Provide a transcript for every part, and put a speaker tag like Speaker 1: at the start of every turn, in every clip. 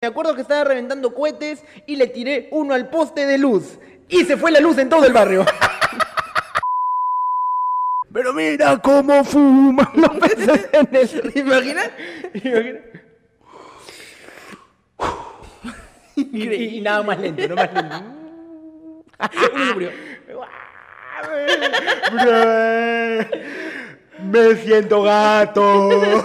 Speaker 1: Me acuerdo que estaba reventando cohetes y le tiré uno al poste de luz. Y se fue la luz en todo el barrio. Pero mira cómo fuman los peces en el río.
Speaker 2: ¿Imaginas?
Speaker 1: Y nada más lento, no más lento.
Speaker 2: Uno se murió.
Speaker 1: Me siento gato.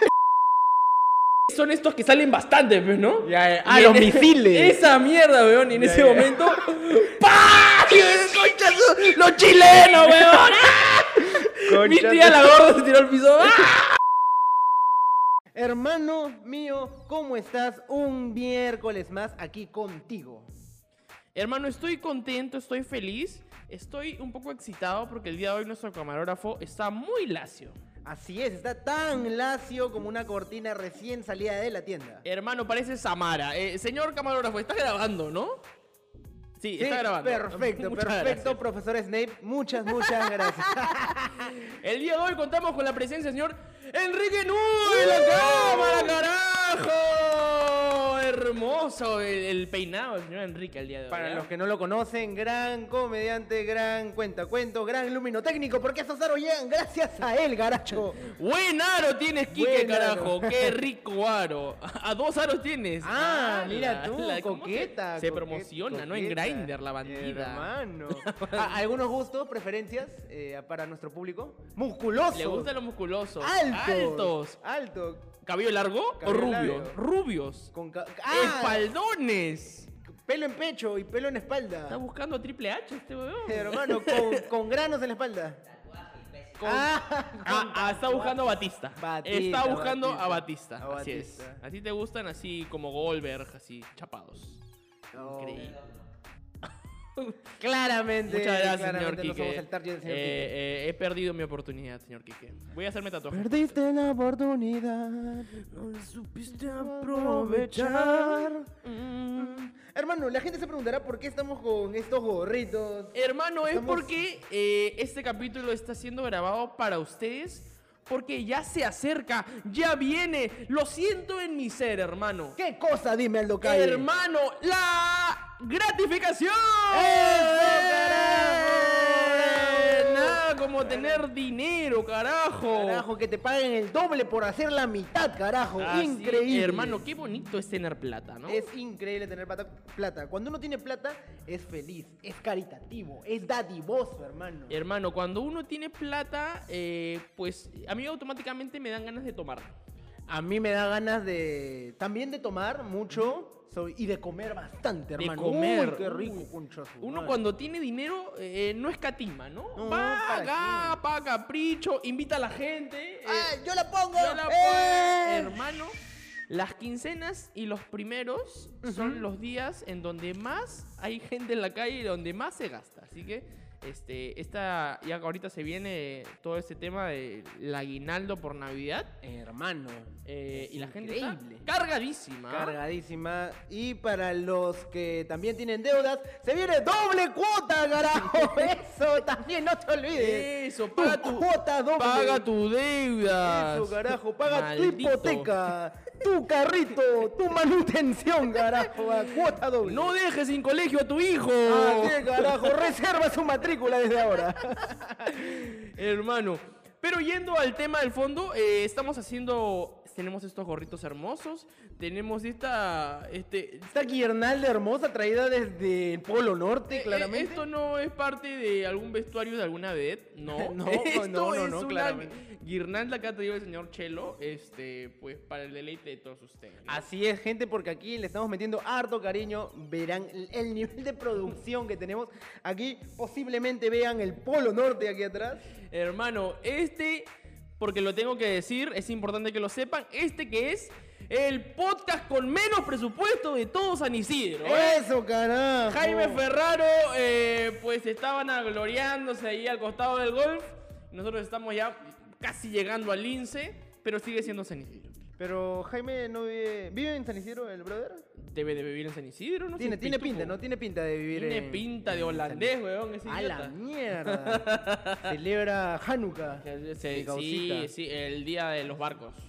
Speaker 2: Son estos que salen bastante, pues, ¿no?
Speaker 1: Los misiles.
Speaker 2: Esa mierda, weón. Y en ese momento. ¡Pah! ¡Los chilenos, weón! Mi tía la gorda se tiró al piso. ¡Ah!
Speaker 1: Hermano mío, ¿cómo estás? Un miércoles más aquí contigo.
Speaker 2: Hermano, estoy contento, estoy feliz. Estoy un poco excitado porque el día de hoy nuestro camarógrafo está muy lacio.
Speaker 1: Así es, está tan lacio como una cortina recién salida de la tienda.
Speaker 2: Hermano, parece Samara. Señor camarógrafo, está grabando, ¿no? Sí, está grabando.
Speaker 1: Perfecto,
Speaker 2: Muchas
Speaker 1: perfecto,
Speaker 2: gracias.
Speaker 1: profesor Snape. Muchas gracias.
Speaker 2: El día de hoy contamos con la presencia del señor Enrique Nudo en la cámara, carajo. Hermoso el peinado del señor Enrique el día de hoy.
Speaker 1: Para los que no lo conocen, gran comediante, gran cuentacuentos, gran luminotécnico, porque esos aros llegan gracias a él, garacho.
Speaker 2: Buen aro tienes, Quique,
Speaker 1: Buen aro.
Speaker 2: carajo. Qué rico aro. A 2 aros tienes.
Speaker 1: Mira tú,
Speaker 2: ¿cómo
Speaker 1: coqueta.
Speaker 2: se promociona, ¿no? En Grindr, la bandida.
Speaker 1: Hermano. ¿Algunos gustos, preferencias para nuestro público? Musculoso.
Speaker 2: Le gusta lo musculoso.
Speaker 1: Altos.
Speaker 2: ¿Cabello largo o
Speaker 1: Cabello
Speaker 2: rubios?
Speaker 1: largo.
Speaker 2: Rubios.
Speaker 1: Con
Speaker 2: Espaldones.
Speaker 1: pelo en pecho y pelo en espalda.
Speaker 2: Está buscando Triple H este weón.
Speaker 1: Hermano, con granos en la espalda.
Speaker 2: Está buscando a Batista. Está buscando a
Speaker 1: Batista.
Speaker 2: Batista. Así es. A ti te gustan así como Goldberg, así chapados. Increíble.
Speaker 1: Claramente.
Speaker 2: Muchas gracias, señor
Speaker 1: claramente no
Speaker 2: Quique.
Speaker 1: somos el target del señor Quique.
Speaker 2: He perdido mi oportunidad, señor Quique. Voy a hacerme tatuajes.
Speaker 1: Perdiste la oportunidad, no la supiste aprovechar. Hermano, la gente se preguntará por qué estamos con estos gorritos.
Speaker 2: Hermano, es
Speaker 1: Estamos-
Speaker 2: porque este capítulo está siendo grabado para ustedes. Porque ya se acerca, ya viene. Lo siento en mi ser, hermano.
Speaker 1: ¿Qué cosa? Dime, Aldo Calle.
Speaker 2: Hermano, la gratificación.
Speaker 1: ¡Eso, carajo!
Speaker 2: Nada como tener dinero, carajo.
Speaker 1: Carajo, que te paguen el doble por hacer la mitad, carajo.
Speaker 2: Así,
Speaker 1: Increíble.
Speaker 2: hermano, qué bonito es tener plata, ¿no?
Speaker 1: Es increíble tener plata. Cuando uno tiene plata, es feliz, es caritativo, es dadivoso, hermano.
Speaker 2: Hermano, cuando uno tiene plata, pues a mí automáticamente me dan ganas de tomar.
Speaker 1: A mí me da ganas también de tomar mucho y de comer bastante, hermano.
Speaker 2: comer.
Speaker 1: Uy, qué rico, concha su
Speaker 2: Uno
Speaker 1: madre.
Speaker 2: cuando tiene dinero no escatima, ¿no?
Speaker 1: No,
Speaker 2: Paga, paga capricho, invita a la gente.
Speaker 1: ¡Yo la pongo!
Speaker 2: Yo la pongo. Hermano, las quincenas y los primeros son los días en donde más hay gente en la calle y donde más se gasta. Así que ya ahorita se viene todo este tema del aguinaldo por Navidad.
Speaker 1: Hermano.
Speaker 2: Y la gente
Speaker 1: increíble.
Speaker 2: está cargadísima.
Speaker 1: Cargadísima. Y para los que también tienen deudas, se viene doble cuota, carajo. Eso también, no te olvides.
Speaker 2: Eso,
Speaker 1: Tu cuota doble.
Speaker 2: paga tu deuda.
Speaker 1: Eso, carajo. Paga
Speaker 2: Maldito.
Speaker 1: tu hipoteca, tu carrito, tu manutención, carajo. A cuota doble.
Speaker 2: No dejes sin colegio a tu hijo.
Speaker 1: Así, carajo. Reserva su matrícula desde ahora.
Speaker 2: Hermano. Pero yendo al tema del fondo, tenemos estos gorritos hermosos, tenemos esta
Speaker 1: guirnalda hermosa traída desde el Polo Norte, claramente.
Speaker 2: Esto no es parte de algún vestuario de alguna vedette, no.
Speaker 1: No,
Speaker 2: Esto
Speaker 1: no,
Speaker 2: es una
Speaker 1: claramente.
Speaker 2: guirnalda que ha traído el señor Chelo, pues para el deleite de todos ustedes, ¿no?
Speaker 1: Así es, gente, porque aquí le estamos metiendo harto cariño. Verán el nivel de producción que tenemos. Aquí posiblemente vean el Polo Norte aquí atrás.
Speaker 2: Hermano, porque lo tengo que decir, es importante que lo sepan, que es el podcast con menos presupuesto de todo San Isidro.
Speaker 1: ¡Eso, carajo!
Speaker 2: Jaime Ferraro, pues estaban gloriándose ahí al costado del golf. Nosotros estamos ya casi llegando al lince, pero sigue siendo San Isidro.
Speaker 1: Pero Jaime no vive en San Isidro, el brother.
Speaker 2: Debe de vivir en San Isidro, ¿no?
Speaker 1: Tiene
Speaker 2: Pitufo.
Speaker 1: pinta, ¿no? Tiene pinta de vivir
Speaker 2: Tiene
Speaker 1: en...
Speaker 2: pinta de
Speaker 1: en
Speaker 2: holandés,
Speaker 1: San-
Speaker 2: weón, ese
Speaker 1: ¡A
Speaker 2: idiota.
Speaker 1: la mierda! Celebra Hanukkah.
Speaker 2: Sí,
Speaker 1: causita.
Speaker 2: sí, el día de los barcos.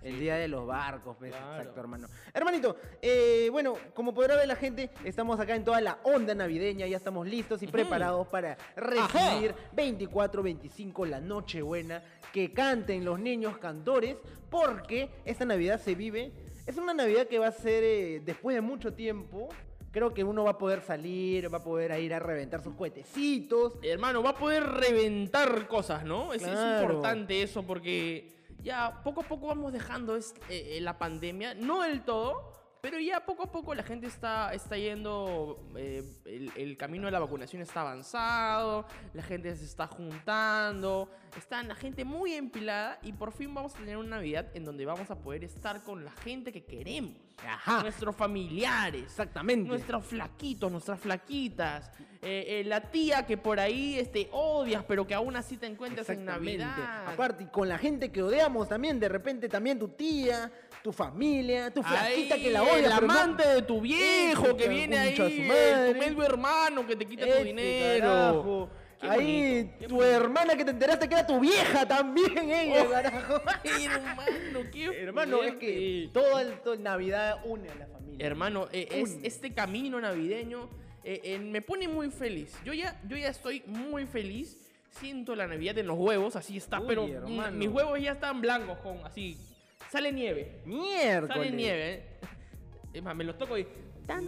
Speaker 1: El día de los barcos, pues,
Speaker 2: Claro.
Speaker 1: exacto, hermano. Hermanito, bueno, como podrá ver la gente, estamos acá en toda la onda navideña, ya estamos listos y preparados para recibir 24, 25, la Nochebuena, que canten los niños cantores, porque esta Navidad se vive, es una Navidad que va a ser después de mucho tiempo. Creo que uno va a poder salir, va a poder ir a reventar sus cohetecitos.
Speaker 2: Hermano, va a poder reventar cosas, ¿no? Es
Speaker 1: Claro.
Speaker 2: importante eso porque ya poco a poco vamos dejando la pandemia, no del todo, pero ya poco a poco la gente está yendo, el camino de la vacunación está avanzado, la gente se está juntando, está la gente muy empilada y por fin vamos a tener una Navidad en donde vamos a poder estar con la gente que queremos.
Speaker 1: Ajá.
Speaker 2: Nuestros familiares.
Speaker 1: Exactamente.
Speaker 2: Nuestros flaquitos, nuestras flaquitas. La tía que por ahí odias, pero que aún así te encuentras en
Speaker 1: Exactamente.
Speaker 2: Navidad.
Speaker 1: Aparte, y con la gente que odiamos también, de repente también tu tía, tu familia, tu flaquita
Speaker 2: Ahí,
Speaker 1: que la odia.
Speaker 2: el
Speaker 1: pero no-
Speaker 2: amante de tu viejo
Speaker 1: Ese
Speaker 2: que viene ahí,
Speaker 1: concha su madre.
Speaker 2: tu medio hermano que te quita tu
Speaker 1: Ese
Speaker 2: dinero.
Speaker 1: carajo.
Speaker 2: Qué
Speaker 1: Ahí,
Speaker 2: bonito, qué
Speaker 1: tu
Speaker 2: bonito.
Speaker 1: hermana que te enteraste que era tu vieja también, ella,
Speaker 2: Oh.
Speaker 1: carajo.
Speaker 2: Hermano, qué
Speaker 1: Hermano, es que
Speaker 2: fuerte.
Speaker 1: todo el Navidad une a la familia.
Speaker 2: Hermano,
Speaker 1: Une.
Speaker 2: este camino navideño me pone muy feliz. Yo ya estoy muy feliz. Siento la Navidad en los huevos, así está,
Speaker 1: Uy,
Speaker 2: pero
Speaker 1: hermano.
Speaker 2: mis huevos ya están blancos, así. Sale nieve.
Speaker 1: Miércoles.
Speaker 2: Sale nieve, Es más, me los toco y...
Speaker 1: Tan,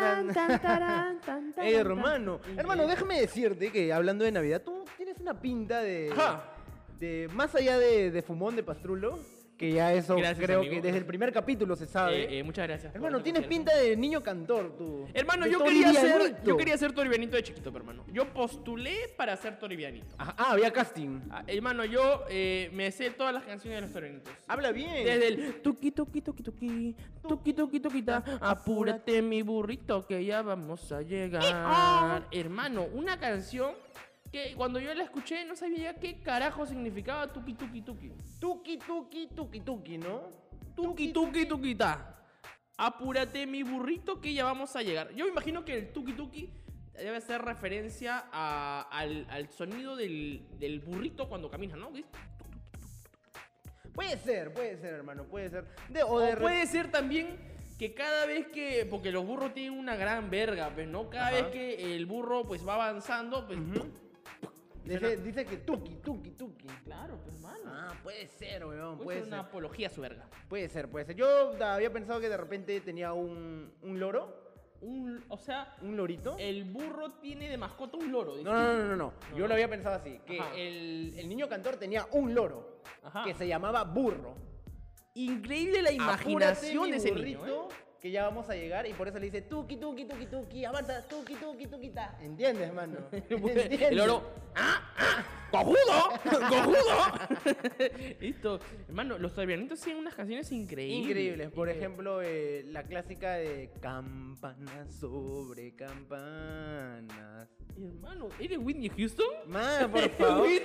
Speaker 1: hermano, hermano, déjame decirte que hablando de Navidad, tú tienes una pinta
Speaker 2: Ajá.
Speaker 1: de más allá de fumón de pastrulo, que ya eso
Speaker 2: Gracias,
Speaker 1: creo
Speaker 2: amigo.
Speaker 1: que desde el primer capítulo se sabe.
Speaker 2: muchas gracias.
Speaker 1: Hermano,
Speaker 2: por
Speaker 1: tienes
Speaker 2: reconocerme.
Speaker 1: pinta de niño cantor, tú.
Speaker 2: Hermano,
Speaker 1: De
Speaker 2: yo quería
Speaker 1: toribianito.
Speaker 2: ser toribianito de chiquito, hermano. Yo postulé para ser toribianito.
Speaker 1: Había casting.
Speaker 2: Hermano, yo me sé todas las canciones de los toribianitos.
Speaker 1: Habla bien.
Speaker 2: Desde el tuki tuki tuki tuki, tuki tuki tuquita, apúrate mi burrito que ya vamos a llegar. Hermano, una canción que cuando yo la escuché no sabía qué carajo significaba tuki tuki tuki.
Speaker 1: Tuki, tuki, tuki, tuki, ¿no?
Speaker 2: Tuki tuki tuquita. Apúrate mi burrito que ya vamos a llegar. Yo me imagino que el tuki tuki debe hacer referencia al sonido del burrito cuando camina, ¿no? ¿Ves?
Speaker 1: Puede ser, hermano, puede ser.
Speaker 2: O puede ser también que cada vez que... Porque los burros tienen una gran verga, pues, ¿no? Cada
Speaker 1: Ajá.
Speaker 2: vez que el burro, pues, va avanzando, pues...
Speaker 1: Dice que tuki, tuki, tuki.
Speaker 2: Claro, pues, hermano.
Speaker 1: Ah, puede ser, weón,
Speaker 2: Puede
Speaker 1: puede
Speaker 2: ser
Speaker 1: ser.
Speaker 2: una apología a su verga.
Speaker 1: Puede ser, puede ser. Yo había pensado que de repente tenía un loro,
Speaker 2: O sea,
Speaker 1: un lorito.
Speaker 2: el burro tiene de mascota un loro. dice.
Speaker 1: No. Yo lo había pensado así, que
Speaker 2: Ajá.
Speaker 1: el niño cantor tenía un loro
Speaker 2: Ajá.
Speaker 1: que se llamaba burro.
Speaker 2: Increíble la imaginación
Speaker 1: Apúrate,
Speaker 2: de ese
Speaker 1: mi
Speaker 2: niño,
Speaker 1: burrito, que ya vamos a llegar y por eso le dice tuki, tuki, tuki, tuki, avanza, tuki, tuki, tuki, ta. ¿Entiendes, hermano?
Speaker 2: El loro. ¡Cojudo! ¡Cojudo! Listo. Hermano, los toribianitos tienen unas canciones increíbles.
Speaker 1: Increíbles. Por ejemplo, la clásica de campanas sobre campanas.
Speaker 2: Hermano, ¿eres Whitney Houston?
Speaker 1: Man, por favor.
Speaker 2: Whitney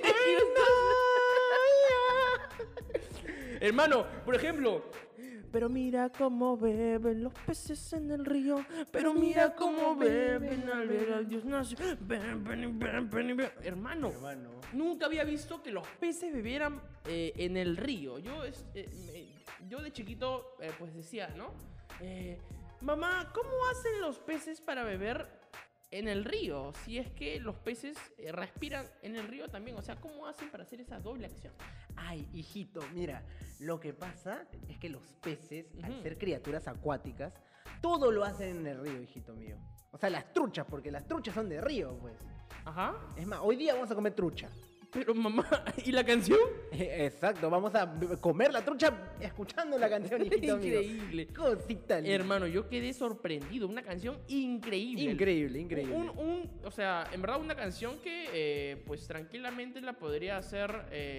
Speaker 2: Houston. Hermano, por ejemplo. Pero mira cómo beben los peces en el río. Pero mira cómo beben al ver al Dios nació. Ven. Hermano, nunca había visto que los peces bebieran en el río. Yo de chiquito, pues decía, ¿no? Mamá, ¿cómo hacen los peces para beber en el río? Si es que los peces respiran en el río también. O sea, ¿cómo hacen para hacer esa doble acción?
Speaker 1: Ay, hijito, mira, lo que pasa es que los peces, al
Speaker 2: Ujú.
Speaker 1: ser criaturas acuáticas, todo lo hacen en el río, hijito mío. O sea, las truchas, porque las truchas son de río, pues.
Speaker 2: Ajá.
Speaker 1: Es más, hoy día vamos a comer trucha.
Speaker 2: Pero mamá, ¿y la canción?
Speaker 1: Exacto, vamos a comer la trucha escuchando la canción, hijito mío.
Speaker 2: Increíble.
Speaker 1: Cosita linda.
Speaker 2: Hermano, yo quedé sorprendido. Una canción increíble.
Speaker 1: Increíble.
Speaker 2: O sea, en verdad una canción que pues tranquilamente la podría hacer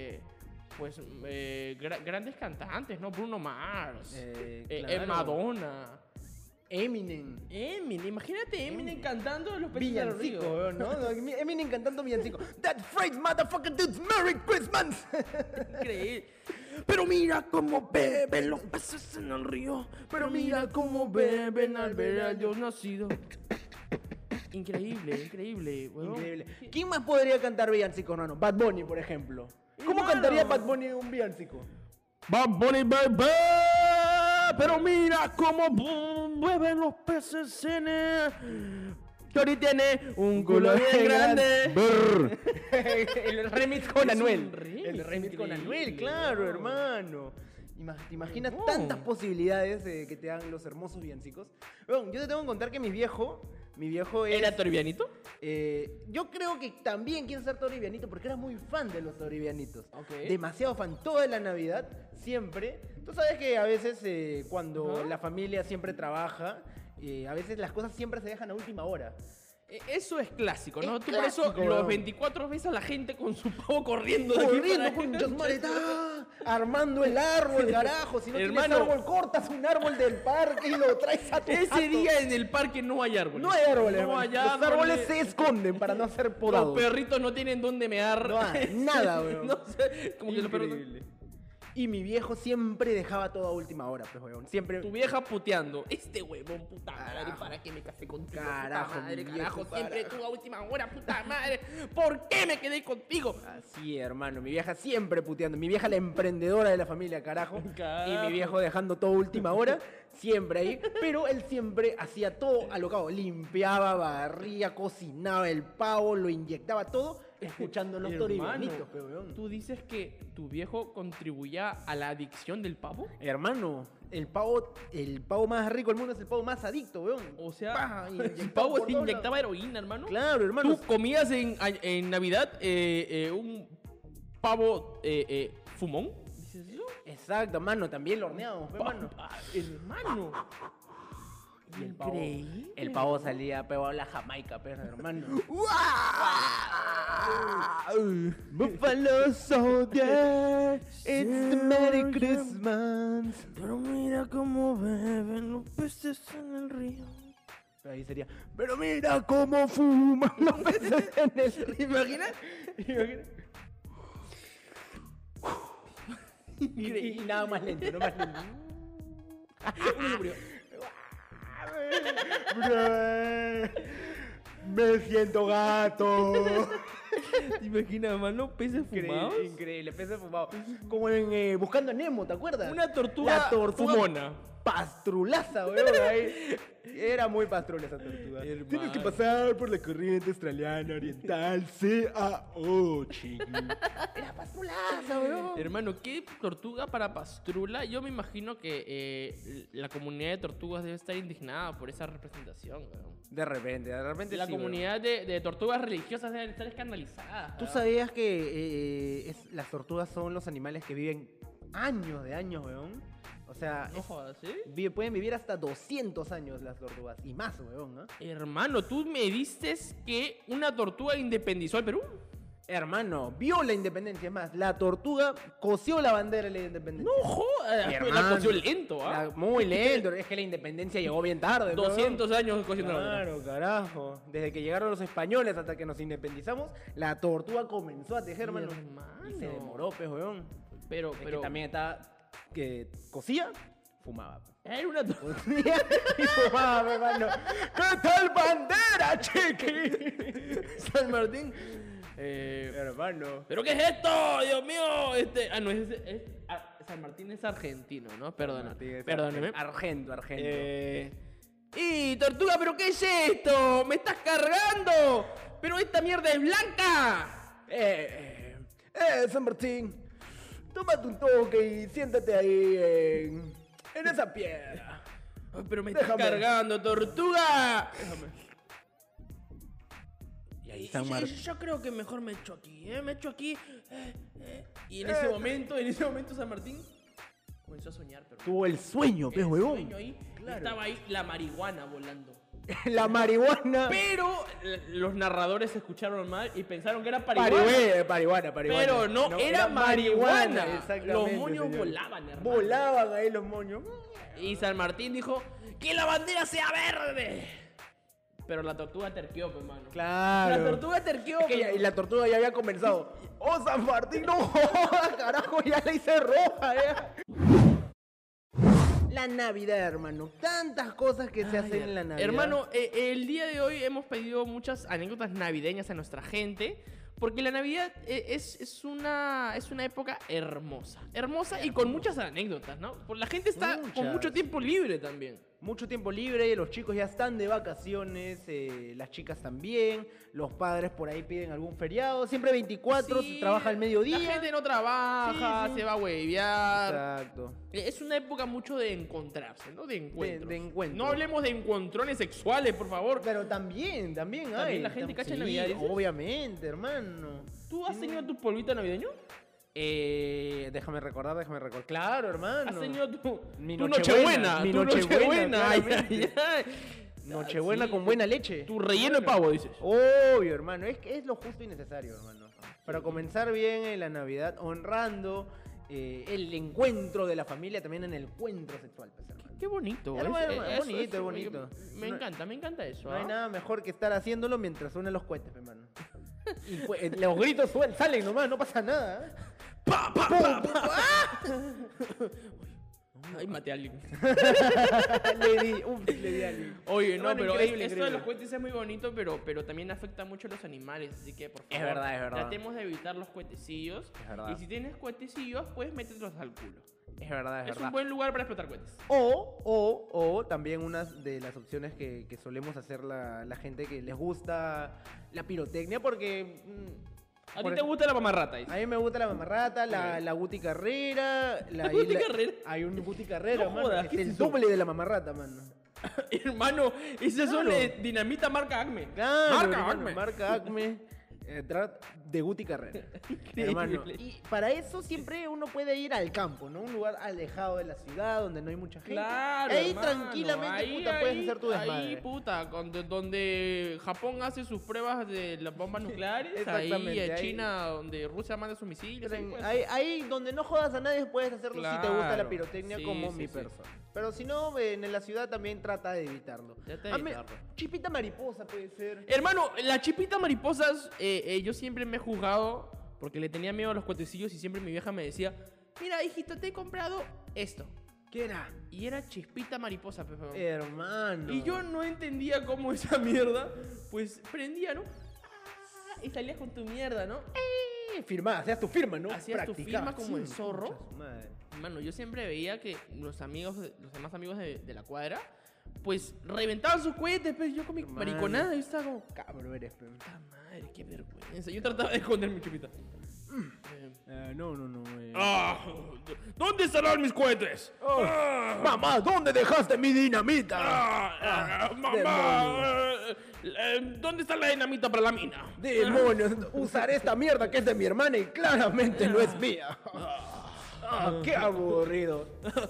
Speaker 2: grandes cantantes, ¿no? Bruno Mars,
Speaker 1: Claro.
Speaker 2: Madonna,
Speaker 1: Eminem.
Speaker 2: imagínate Eminem cantando Los peces del
Speaker 1: Villancico,
Speaker 2: río.
Speaker 1: ¿no? Eminem cantando villancico. That phrase, motherfucker dudes, Merry Christmas.
Speaker 2: Increíble. Pero mira cómo beben los peces en el río. Pero mira cómo beben al ver a Dios nacido. Increíble, huevón.
Speaker 1: Increíble. ¿Quién más podría cantar villancico, hermano? Bad Bunny, por ejemplo. ¿Cómo
Speaker 2: Hermano.
Speaker 1: cantaría Bad Bunny un villancico?
Speaker 2: Bad Bunny, baby. Pero mira cómo mueven los peces en el... Tori tiene un culo bien grande.
Speaker 1: El remix con
Speaker 2: Es
Speaker 1: Anuel.
Speaker 2: un remix
Speaker 1: El remix con
Speaker 2: increíble,
Speaker 1: Anuel, claro,
Speaker 2: ¿no?
Speaker 1: hermano. ¿Te imaginas
Speaker 2: No.
Speaker 1: tantas posibilidades que te dan los hermosos villancicos? Bueno, yo te tengo que contar que mi viejo es...
Speaker 2: ¿Era Toribianito?
Speaker 1: Yo creo que también quiere ser Toribianito porque era muy fan de los Toribianitos.
Speaker 2: Ok.
Speaker 1: Demasiado fan. Toda la Navidad, siempre. Tú sabes que a veces cuando
Speaker 2: Ajá.
Speaker 1: la familia siempre trabaja, a veces las cosas siempre se dejan a última hora.
Speaker 2: Eso es clásico, ¿no?
Speaker 1: Es
Speaker 2: Tú por eso
Speaker 1: clásico,
Speaker 2: los
Speaker 1: weón.
Speaker 2: 24 ves a la gente con su pavo corriendo de aquí
Speaker 1: Corriendo
Speaker 2: para
Speaker 1: con
Speaker 2: allá.
Speaker 1: chasmareta, armando el árbol, carajo. Si no
Speaker 2: Hermano.
Speaker 1: tienes árbol, cortas un árbol del parque y lo traes a tu
Speaker 2: Ese
Speaker 1: jato.
Speaker 2: día en el parque no hay árboles.
Speaker 1: No hay árboles,
Speaker 2: No
Speaker 1: hermano.
Speaker 2: hay
Speaker 1: Los árboles se esconden para no ser podados.
Speaker 2: Los perritos no tienen dónde mear.
Speaker 1: No hay nada, weón.
Speaker 2: No sé, como que los perros...
Speaker 1: Increíble. Y mi viejo siempre dejaba todo a última hora, pues, weón. Siempre...
Speaker 2: Tu vieja puteando. Este huevón, puta madre, ¿para qué me casé contigo?
Speaker 1: Carajo,
Speaker 2: puta madre,
Speaker 1: mi
Speaker 2: carajo.
Speaker 1: viejo,
Speaker 2: Siempre
Speaker 1: carajo.
Speaker 2: tú a última hora, puta madre. ¿Por qué me quedé contigo?
Speaker 1: Así, hermano. Mi vieja siempre puteando. Mi vieja la emprendedora de la familia, carajo.
Speaker 2: Carajo.
Speaker 1: Y mi viejo dejando todo a última hora. Siempre ahí. Pero él siempre hacía todo alocado. Limpiaba, barría, cocinaba el pavo, lo inyectaba todo, escuchando los
Speaker 2: Hermano,
Speaker 1: toribianitos, pe, weón.
Speaker 2: ¿tú dices que tu viejo contribuía a la adicción del pavo?
Speaker 1: Hermano, el pavo más rico del mundo es el pavo más adicto, weón.
Speaker 2: O sea,
Speaker 1: Pa,
Speaker 2: el
Speaker 1: inyectado
Speaker 2: pavo
Speaker 1: por
Speaker 2: se
Speaker 1: todos
Speaker 2: inyectaba
Speaker 1: lados.
Speaker 2: heroína, hermano.
Speaker 1: Claro, hermano.
Speaker 2: ¿Tú comías en Navidad un pavo fumón? ¿Dices eso?
Speaker 1: Exacto, mano. También lo horneábamos, pe, mano.
Speaker 2: Hermano.
Speaker 1: Y el pavo,
Speaker 2: Increíble.
Speaker 1: el pavo salía pegado a la Jamaica, pero hermano. Buffalo Soldier, it's the Merry Christmas.
Speaker 2: Pero mira cómo beben los peces en el río.
Speaker 1: Pero ahí sería, pero mira cómo fuman los peces en el río.
Speaker 2: ¿Imaginas?
Speaker 1: Y nada más lento, no más lento.
Speaker 2: Uno se murió.
Speaker 1: Me siento gato.
Speaker 2: ¿Te imaginas, hermano? ¿Peces fumados?
Speaker 1: Increíble, increíble, peces fumados. Como en Buscando a Nemo, ¿te acuerdas?
Speaker 2: Una tortuga
Speaker 1: La tortuga
Speaker 2: fumona.
Speaker 1: Pastrulaza, weón. Ahí. Era muy pastrula esa tortuga.
Speaker 2: Hermano.
Speaker 1: Tienes que pasar por la corriente australiana oriental CAO, chiqui. Era pastrulaza, weón.
Speaker 2: Hermano, ¿qué tortuga para pastrula? Yo me imagino que la comunidad de tortugas debe estar indignada por esa representación, weón.
Speaker 1: De repente
Speaker 2: La
Speaker 1: sí, weón.
Speaker 2: comunidad de tortugas religiosas deben estar escandalizadas.
Speaker 1: ¿Tú
Speaker 2: weón.
Speaker 1: sabías que las tortugas son los animales que viven años de años, weón? O sea,
Speaker 2: No jodas, ¿sí?
Speaker 1: pueden vivir hasta 200 años las tortugas. Y más, weón, ¿no?
Speaker 2: Hermano, tú me dices que una tortuga independizó al Perú.
Speaker 1: Hermano, vio la independencia. Es más, la tortuga cosió la bandera de la independencia.
Speaker 2: No jodas,
Speaker 1: Mi
Speaker 2: la
Speaker 1: hermano.
Speaker 2: cosió lento, ¿ah?
Speaker 1: Muy lento. Es que la independencia llegó bien tarde. weón.
Speaker 2: 200 años cosiendo la bandera.
Speaker 1: Claro, carajo. Desde que llegaron los españoles hasta que nos independizamos, la tortuga comenzó a tejer, hermano.
Speaker 2: Hermano.
Speaker 1: Y se demoró, pues, weón.
Speaker 2: Pero,
Speaker 1: Es que también estaba que cosía, fumaba.
Speaker 2: era una tortuga.
Speaker 1: Cosía y fumaba, hermano. ¿Qué tal bandera, chiqui?
Speaker 2: San Martín.
Speaker 1: Hermano.
Speaker 2: ¿Pero qué es esto? Dios mío. No, San Martín es argentino, ¿no? Perdóname.
Speaker 1: Argento.
Speaker 2: Y tortuga, ¿pero qué es esto? ¡Me estás cargando! ¡Pero esta mierda es blanca!
Speaker 1: San Martín. Tómate un toque y siéntate ahí en esa piedra.
Speaker 2: Ay, pero me estás
Speaker 1: Déjame.
Speaker 2: cargando, tortuga.
Speaker 1: Y ahí
Speaker 2: Yo creo que mejor me echo aquí, ¿eh? Me echo aquí. Y en ese momento San Martín comenzó a soñar, pero
Speaker 1: tuvo el sueño, pues,
Speaker 2: el
Speaker 1: huevón.
Speaker 2: sueño ahí,
Speaker 1: Claro.
Speaker 2: estaba ahí la marihuana volando.
Speaker 1: La marihuana.
Speaker 2: Pero los narradores escucharon mal y pensaron que era parihuana.
Speaker 1: Parihuana.
Speaker 2: Pero no, era marihuana.
Speaker 1: Exactamente,
Speaker 2: Los moños
Speaker 1: señor.
Speaker 2: volaban, hermano.
Speaker 1: Volaban ahí los moños.
Speaker 2: Y San Martín dijo, ¡que la bandera sea verde! Pero la tortuga terqueó, pues, mano.
Speaker 1: Claro.
Speaker 2: La tortuga terqueó.
Speaker 1: Es que
Speaker 2: pues.
Speaker 1: y la tortuga ya había comenzado. ¡Oh, San Martín, no jodas, carajo! Ya la hice roja, La Navidad, hermano. Tantas cosas que se hacen en la Navidad.
Speaker 2: Hermano, el día de hoy hemos pedido muchas anécdotas navideñas a nuestra gente. Porque la Navidad es una época hermosa. Hermosa y con muchas anécdotas, ¿no? Porque la gente está con mucho tiempo libre también.
Speaker 1: Mucho tiempo libre, los chicos ya están de vacaciones, las chicas también, los padres por ahí piden algún feriado, siempre 24, se trabaja al mediodía.
Speaker 2: La gente no trabaja, se va a huevear.
Speaker 1: Exacto.
Speaker 2: Es una época mucho de encontrarse, ¿no? De encuentros.
Speaker 1: De encuentro.
Speaker 2: No hablemos de encontrones sexuales, por favor.
Speaker 1: Pero también hay.
Speaker 2: La gente cacha en
Speaker 1: Sí,
Speaker 2: Navidad, ¿dices?
Speaker 1: obviamente, hermano.
Speaker 2: ¿Tú has tenido tu polvito navideño?
Speaker 1: Déjame recordar. Claro, hermano.
Speaker 2: ¿Has tenido tu
Speaker 1: Nochebuena.
Speaker 2: Nochebuena?
Speaker 1: Mi
Speaker 2: Tu
Speaker 1: Nochebuena,
Speaker 2: Ay,
Speaker 1: claramente.
Speaker 2: ay, ay.
Speaker 1: Nochebuena
Speaker 2: Sí,
Speaker 1: con buena leche.
Speaker 2: Tu relleno de pavo, dices.
Speaker 1: Obvio, hermano. Es lo justo y necesario, hermano. Para comenzar bien en la Navidad, honrando el encuentro de la familia también en el encuentro sexual, pues, hermano.
Speaker 2: Qué bonito,
Speaker 1: Es bonito.
Speaker 2: Me encanta eso.
Speaker 1: No hay
Speaker 2: ¿ah?
Speaker 1: nada mejor que estar haciéndolo mientras suenan los cohetes, hermano. Y pues, los gritos salen nomás, no pasa nada. ¿eh?
Speaker 2: ¡Pa, pa, pa, pa! Ay, maté a alguien.
Speaker 1: le di a alguien.
Speaker 2: Oye, no,
Speaker 1: Hermano,
Speaker 2: pero
Speaker 1: increíble,
Speaker 2: esto de
Speaker 1: increíble.
Speaker 2: los cohetes es muy bonito, pero también afecta mucho a los animales, así que por favor,
Speaker 1: Es verdad.
Speaker 2: tratemos de evitar los cohetecillos.
Speaker 1: Es verdad.
Speaker 2: Y si tienes cohetecillos, pues métetelos al culo.
Speaker 1: Es verdad,
Speaker 2: Es un buen lugar para explotar cohetes.
Speaker 1: O también una de las opciones que solemos hacer la gente que les gusta la pirotecnia, porque
Speaker 2: ¿A ti te gusta la mamarrata?
Speaker 1: a mí me gusta la mamarrata, la Guti Carrera.
Speaker 2: ¿La Guti Carrera?
Speaker 1: Hay un Guti Carrera,
Speaker 2: No
Speaker 1: mano.
Speaker 2: jodas,
Speaker 1: Es
Speaker 2: ¿qué
Speaker 1: el
Speaker 2: es eso?
Speaker 1: doble de la mamarrata, mano.
Speaker 2: Hermano, esas son
Speaker 1: Claro.
Speaker 2: dinamita marca Acme.
Speaker 1: Claro,
Speaker 2: Marca
Speaker 1: hermano,
Speaker 2: Acme.
Speaker 1: marca Acme. De Guti Carrera. Hermano, y para eso siempre uno puede ir al campo, ¿no? Un lugar alejado de la ciudad, donde no hay mucha gente.
Speaker 2: Claro,
Speaker 1: Ahí
Speaker 2: hermano,
Speaker 1: tranquilamente,
Speaker 2: ahí,
Speaker 1: puta, puedes hacer tu desmadre.
Speaker 2: Ahí, puta, donde Japón hace sus pruebas de las bombas nucleares, ahí
Speaker 1: Exactamente, ahí.
Speaker 2: China, donde Rusia manda sus misiles. ahí, pues.
Speaker 1: Ahí donde no jodas a nadie puedes hacerlo si te gusta la
Speaker 2: Claro.
Speaker 1: pirotecnia
Speaker 2: Sí,
Speaker 1: como
Speaker 2: sí,
Speaker 1: mi
Speaker 2: sí.
Speaker 1: persona. Pero si no, en la ciudad también trata de evitarlo.
Speaker 2: Trata de
Speaker 1: A mí-
Speaker 2: evitarlo.
Speaker 1: Chipita mariposa puede ser.
Speaker 2: Hermano, la chipita mariposas, yo siempre me he juzgado porque le tenía miedo a los cuatecillos y siempre mi vieja me decía, mira, hijito, te he comprado esto.
Speaker 1: ¿Qué era?
Speaker 2: Y era chispita mariposa, pe, huevón.
Speaker 1: Hermano.
Speaker 2: Y yo no entendía cómo esa mierda, pues prendía, ¿no? Ah, y salías con tu mierda, ¿no?
Speaker 1: Firmaba, hacías tu firma, ¿no?
Speaker 2: Hacías tu
Speaker 1: Practicabas.
Speaker 2: firma como el
Speaker 1: Sí,
Speaker 2: zorro.
Speaker 1: concha su madre.
Speaker 2: Mano, yo siempre veía que los demás amigos de la cuadra, pues reventaban sus cohetes, pues yo con mi
Speaker 1: Hermano.
Speaker 2: mariconada y estaba como,
Speaker 1: Cabrón eres, pe.
Speaker 2: puta madre, qué vergüenza. Yo trataba de esconder mi chupita.
Speaker 1: No.
Speaker 2: ¿Dónde estarán mis cohetes?
Speaker 1: Mamá, ¿dónde dejaste mi dinamita?
Speaker 2: Mamá, ¿dónde está la dinamita para la mina?
Speaker 1: Demonios, usaré esta mierda que es de mi hermana y claramente no es mía. Qué aburrido.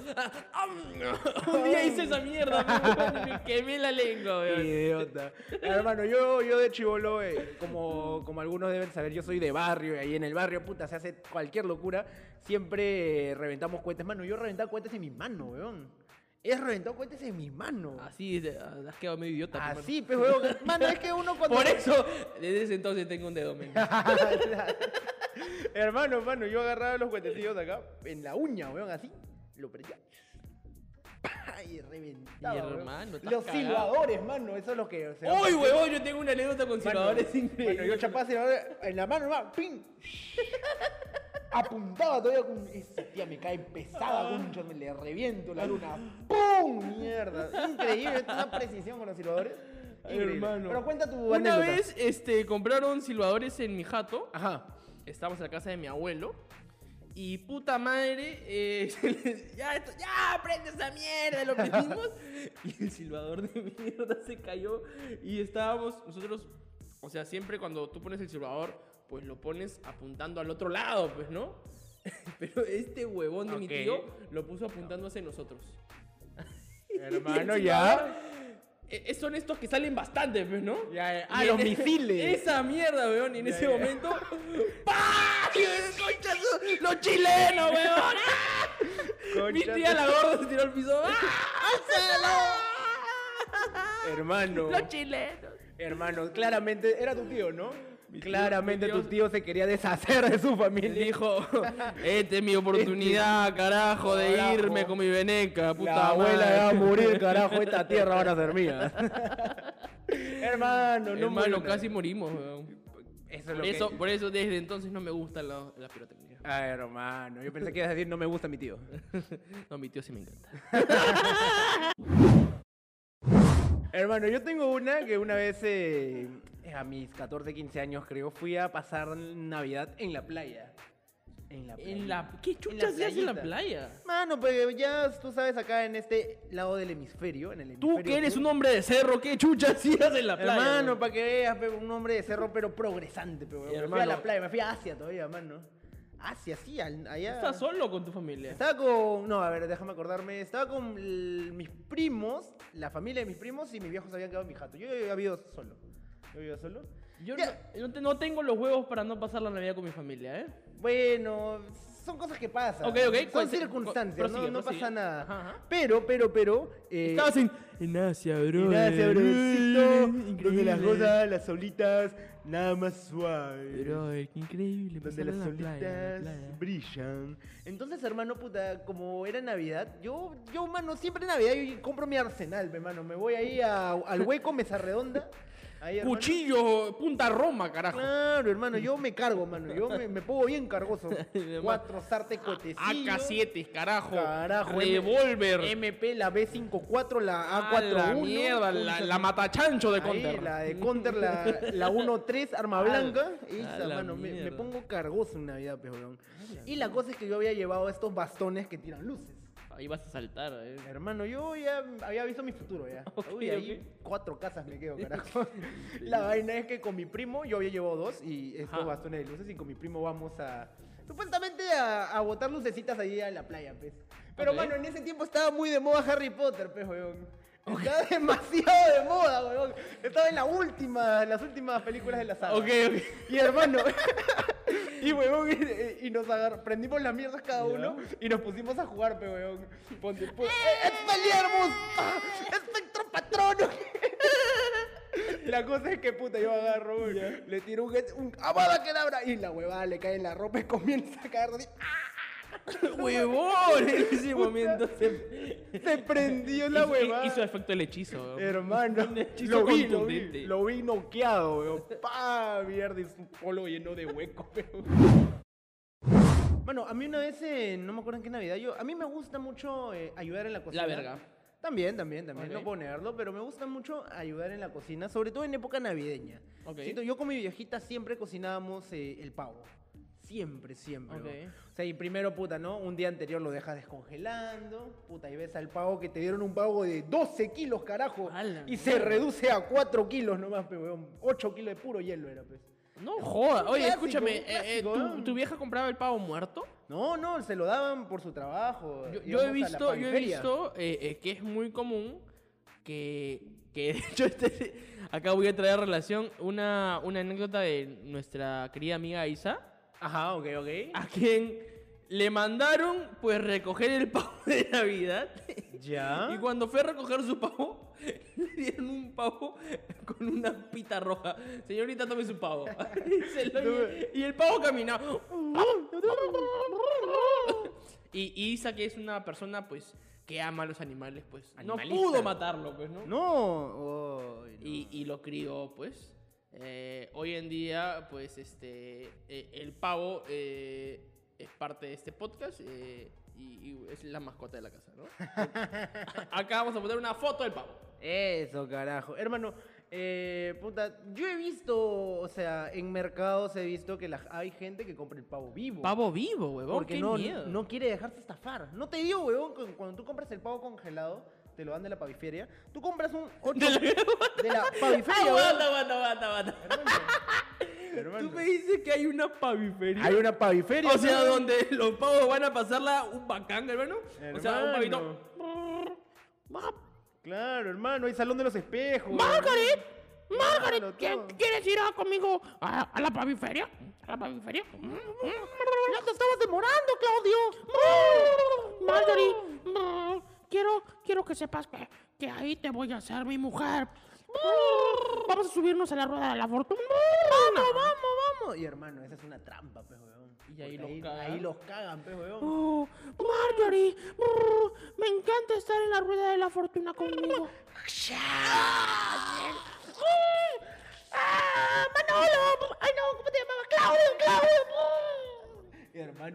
Speaker 2: Un día hice esa mierda, weón, y me quemé la lengua, weón.
Speaker 1: Idiota. Hermano, yo de chibolo, como algunos deben saber, yo soy de barrio y ahí en el barrio, puta, se hace cualquier locura. Siempre reventamos cohetes. Mano, yo he reventado cohetes en mi mano, weón. He reventado cohetes en mi mano.
Speaker 2: Así, has quedado medio idiota. pe,
Speaker 1: Así, pues, weón. Mano, es que uno cuando...
Speaker 2: Por eso, desde ese entonces tengo un dedo menos.
Speaker 1: hermano, yo agarraba los cuetecillos acá en la uña, weón, así, lo prendía. Y reventaba.
Speaker 2: Y,
Speaker 1: weón.
Speaker 2: hermano, estás
Speaker 1: los
Speaker 2: cagado.
Speaker 1: silbadores, mano, eso es lo que.
Speaker 2: ¡Uy, huevón! Yo tengo una anécdota con
Speaker 1: Mano,
Speaker 2: silbadores increíble.
Speaker 1: Bueno, yo chapaba silbadores en la mano, hermano, ¡ping! Apuntaba todavía con. Esa tía me cae pesada, concha, me le reviento la luna. ¡Pum! Mierda. Increíble, es una precisión con los silbadores. Increíble.
Speaker 2: Hermano.
Speaker 1: Pero cuenta tu
Speaker 2: Una
Speaker 1: anécdota.
Speaker 2: vez compraron silbadores en mi jato.
Speaker 1: Ajá.
Speaker 2: Estábamos en la casa de mi abuelo. Y puta madre, ya prende esa mierda, lo prendimos. Y el silbador de mierda se cayó. Y estábamos, nosotros, o sea, siempre cuando tú pones el silbador, pues lo pones apuntando al otro lado, pues, ¿no? Pero este huevón de mi
Speaker 1: Ok.
Speaker 2: tío lo puso apuntando hacia nosotros.
Speaker 1: Hermano,
Speaker 2: Y el
Speaker 1: ya.
Speaker 2: silbador, son estos que salen bastante, pues, ¿no?
Speaker 1: Ya,
Speaker 2: Y
Speaker 1: los
Speaker 2: en-
Speaker 1: misiles.
Speaker 2: Esa mierda, weón. Y en
Speaker 1: Ya,
Speaker 2: ese
Speaker 1: ya.
Speaker 2: momento. ¡Pah! ¡Concha su- ¡Los chilenos, weón! ¡Ah! Mi
Speaker 1: Concha
Speaker 2: tía
Speaker 1: tu-
Speaker 2: la gorda se tiró al piso.
Speaker 1: Hermano.
Speaker 2: ¡Los chilenos!
Speaker 1: Hermano, claramente era tu tío, ¿no?
Speaker 2: Mi tío-
Speaker 1: Claramente
Speaker 2: mi tío-
Speaker 1: tu tío se quería deshacer de su
Speaker 2: Y
Speaker 1: familia.
Speaker 2: dijo: esta es mi oportunidad, carajo, de
Speaker 1: Carajo.
Speaker 2: irme con mi veneca, puta
Speaker 1: La abuela va a
Speaker 2: madre".
Speaker 1: morir, carajo, esta tierra va a ser mía. Hermano, no
Speaker 2: Hermano,
Speaker 1: mueras.
Speaker 2: casi morimos, weón.
Speaker 1: Eso es lo que...
Speaker 2: Por eso desde entonces no me gusta la pirotecnia.
Speaker 1: Ay, hermano, yo pensé que ibas a decir no me gusta mi tío.
Speaker 2: No, mi tío sí me encanta.
Speaker 1: Hermano, yo tengo una que una vez a mis 14, 15 años creo, fui a pasar Navidad en la playa.
Speaker 2: ¿Qué chucha hacías en la
Speaker 1: playita.
Speaker 2: playa?
Speaker 1: Mano, pues ya tú sabes, acá en este lado del hemisferio, en el hemisferio
Speaker 2: Tú que eres
Speaker 1: sur.
Speaker 2: un hombre de cerro, ¿qué chucha hacías en la playa?
Speaker 1: Hermano,
Speaker 2: weón?
Speaker 1: para que veas, pe, un hombre de cerro, pero progresante, pe, weón. Me fui a
Speaker 2: Hermano.
Speaker 1: la playa, me fui a Asia todavía, mano. Asia, sí, allá.
Speaker 2: ¿Estás solo o con tu familia?
Speaker 1: Estaba con... No, a ver, déjame acordarme. Estaba con mis primos, la familia de mis primos, y mis viejos habían quedado en mi jato. Yo había vivido solo.
Speaker 2: Yo
Speaker 1: Ya.
Speaker 2: no tengo los huevos para no pasar la Navidad con mi familia, ¿eh?
Speaker 1: Bueno, son cosas que pasan.
Speaker 2: Ok,
Speaker 1: Son
Speaker 2: cuente-
Speaker 1: circunstancias,
Speaker 2: prosigue,
Speaker 1: no
Speaker 2: prosigue.
Speaker 1: pasa nada.
Speaker 2: Ajá.
Speaker 1: Pero...
Speaker 2: Estabas en Asia, bro.
Speaker 1: Gracias, brocito. Donde
Speaker 2: Increíble.
Speaker 1: las cosas, las solitas, nada más suave.
Speaker 2: Bro, qué increíble.
Speaker 1: Donde las solitas brillan. Entonces, hermano, puta, como era Navidad, yo, mano, siempre en Navidad yo compro mi arsenal, hermano. Me voy ahí al hueco, mesa redonda. Ahí, hermano.
Speaker 2: Cuchillo, punta Roma, carajo.
Speaker 1: Claro, hermano, yo me cargo, mano. Yo me pongo bien cargoso. 4 sartes cohetecillos.
Speaker 2: AK-7, carajo.
Speaker 1: Carajo,
Speaker 2: Revólver.
Speaker 1: MP, la B54, la
Speaker 2: Ah,
Speaker 1: A41.
Speaker 2: la mierda, la matachancho de
Speaker 1: Ahí,
Speaker 2: Counter.
Speaker 1: la de Counter, la 1.3, arma blanca.
Speaker 2: a
Speaker 1: Esa,
Speaker 2: la
Speaker 1: mano, me
Speaker 2: mierda.
Speaker 1: pongo cargoso en Navidad, peón. Y la cosa es que yo había llevado estos bastones que tiran luces.
Speaker 2: Ahí vas a saltar,
Speaker 1: Hermano, yo ya había visto mi futuro ya.
Speaker 2: Ok,
Speaker 1: Uy, ahí 4 casas me quedo, carajo. La vaina es que con mi primo, yo había llevado 2 y estos
Speaker 2: Ajá.
Speaker 1: bastones de luces, y con mi primo vamos a... Supuestamente a botar lucecitas ahí en la playa, pues. Pero,
Speaker 2: Ok.
Speaker 1: mano, en ese tiempo estaba muy de moda Harry Potter, pues, weón. Estaba demasiado de moda, weón. Estaba en las últimas películas de la saga.
Speaker 2: Ok.
Speaker 1: Y hermano, y weón, y nos prendimos las mierdas cada uno y nos pusimos a jugar, pe weón. ¡Expelliarmus! ¡Ah! ¡Espectro Patrono! La cosa es que, puta, yo agarro, weón, le tiro un Avada Kedavra y la huevada le cae en la ropa y comienza a caer así.
Speaker 2: ¡Huevón! En ese momento
Speaker 1: Se prendió la huevada.
Speaker 2: hizo efecto el hechizo.
Speaker 1: Hermano,
Speaker 2: Un hechizo contundente.
Speaker 1: lo vi noqueado, weón. ¡Pah! Mierda, es un polo lleno de huecos, weón. Bueno, a mí una vez, no me acuerdo en qué Navidad, a mí me gusta mucho ayudar en la cocina.
Speaker 2: La verga.
Speaker 1: También,
Speaker 2: Ok.
Speaker 1: no puedo negarlo, pero me gusta mucho ayudar en la cocina, sobre todo en época navideña.
Speaker 2: Ok.
Speaker 1: Siento, yo con mi viejita siempre cocinábamos el pavo. Siempre.
Speaker 2: Ok.
Speaker 1: ¿No? O sea, y primero, puta, ¿no? Un día anterior lo dejas descongelando, puta, y ves al pavo que te dieron un pavo de 12 kilos, carajo.
Speaker 2: A la
Speaker 1: Y se reduce a 4 kilos nomás, pe, weón. 8 kilos de puro hielo era, pues.
Speaker 2: No joda. Oye,
Speaker 1: clásico,
Speaker 2: escúchame.
Speaker 1: un clásico, ¿no?
Speaker 2: ¿Tu vieja compraba el pavo muerto?
Speaker 1: No, se lo daban por su trabajo.
Speaker 2: Yo
Speaker 1: Íbamos
Speaker 2: he
Speaker 1: a la
Speaker 2: visto
Speaker 1: paviferia.
Speaker 2: que es muy común que de hecho acá voy a traer a relación una anécdota de nuestra querida amiga Isa,
Speaker 1: Ajá, ok.
Speaker 2: a quien le mandaron pues recoger el pavo de Navidad.
Speaker 1: Ya.
Speaker 2: Y cuando fue a recoger su pavo, le dieron un pavo con una pita roja. Señorita, tome su pavo. Y el pavo caminaba. Y Isa, que es una persona pues que ama a los animales, pues no
Speaker 1: Animalista.
Speaker 2: pudo matarlo, pues, ¿no?
Speaker 1: No. Ay, no.
Speaker 2: Y lo crió, pues. Hoy en día, pues, el pavo es parte de este podcast y es la mascota de la casa, ¿no? Acá vamos a poner una foto del pavo.
Speaker 1: Eso, carajo. Hermano, puta, yo he visto, o sea, en mercados he visto que hay gente que compra el pavo vivo.
Speaker 2: Pavo vivo, huevón,
Speaker 1: Porque
Speaker 2: qué
Speaker 1: no,
Speaker 2: miedo.
Speaker 1: no quiere dejarse estafar. No te digo, huevón, que cuando tú compras el pavo congelado, te lo dan de la paviferia. Tú compras un 8 de la paviferia, huevón.
Speaker 2: Aguanta.
Speaker 1: Hermano.
Speaker 2: Tú me dices que hay una paviferia.
Speaker 1: Hay una paviferia.
Speaker 2: O sea,
Speaker 1: ¿no?
Speaker 2: donde los pavos van a pasarla un bacán, hermano. O sea, un pavito.
Speaker 1: Claro, hermano, hay salón de los espejos.
Speaker 2: Margaret,
Speaker 1: Claro, todo.
Speaker 2: ¿quieres ir conmigo a la paviferia? ¿A la paviferia?
Speaker 1: Ya te estabas demorando, Claudio.
Speaker 3: Marjorie, quiero que sepas que ahí te voy a hacer mi mujer. Vamos a subirnos a la rueda de la fortuna.
Speaker 1: Vamos. Y hermano, esa es una trampa, pe, weón.
Speaker 2: Y ahí
Speaker 1: Porque
Speaker 2: los cagan.
Speaker 1: Ahí los cagan, pe, weón.
Speaker 3: Oh, Marjorie, me encanta estar en la rueda de la fortuna conmigo. Manolo, ay no,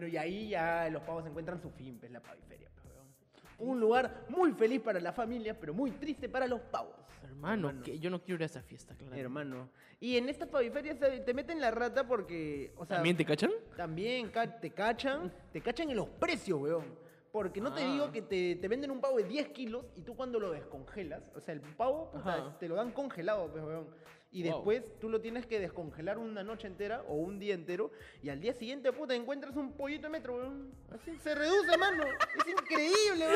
Speaker 1: Bueno, y ahí ya los pavos encuentran su fin, pues la paviferia, pues, weón. Un lugar muy feliz para la familia, pero muy triste para los pavos.
Speaker 2: Hermano, que yo no quiero ir a esa fiesta, claro.
Speaker 1: Hermano. Y en estas paviferias te meten la rata porque, o sea...
Speaker 2: ¿También te cachan?
Speaker 1: También te cachan en los precios, weón. Porque no te
Speaker 2: Ah.
Speaker 1: digo que te venden un pavo de 10 kilos y tú cuando lo descongelas, o sea, el pavo puta,
Speaker 2: Ajá.
Speaker 1: te lo dan congelado, pues, weón. Y
Speaker 2: Wow.
Speaker 1: después tú lo tienes que descongelar una noche entera o un día entero y al día siguiente, puta, encuentras un pollito de metro, weón. Así se reduce, mano. Es increíble,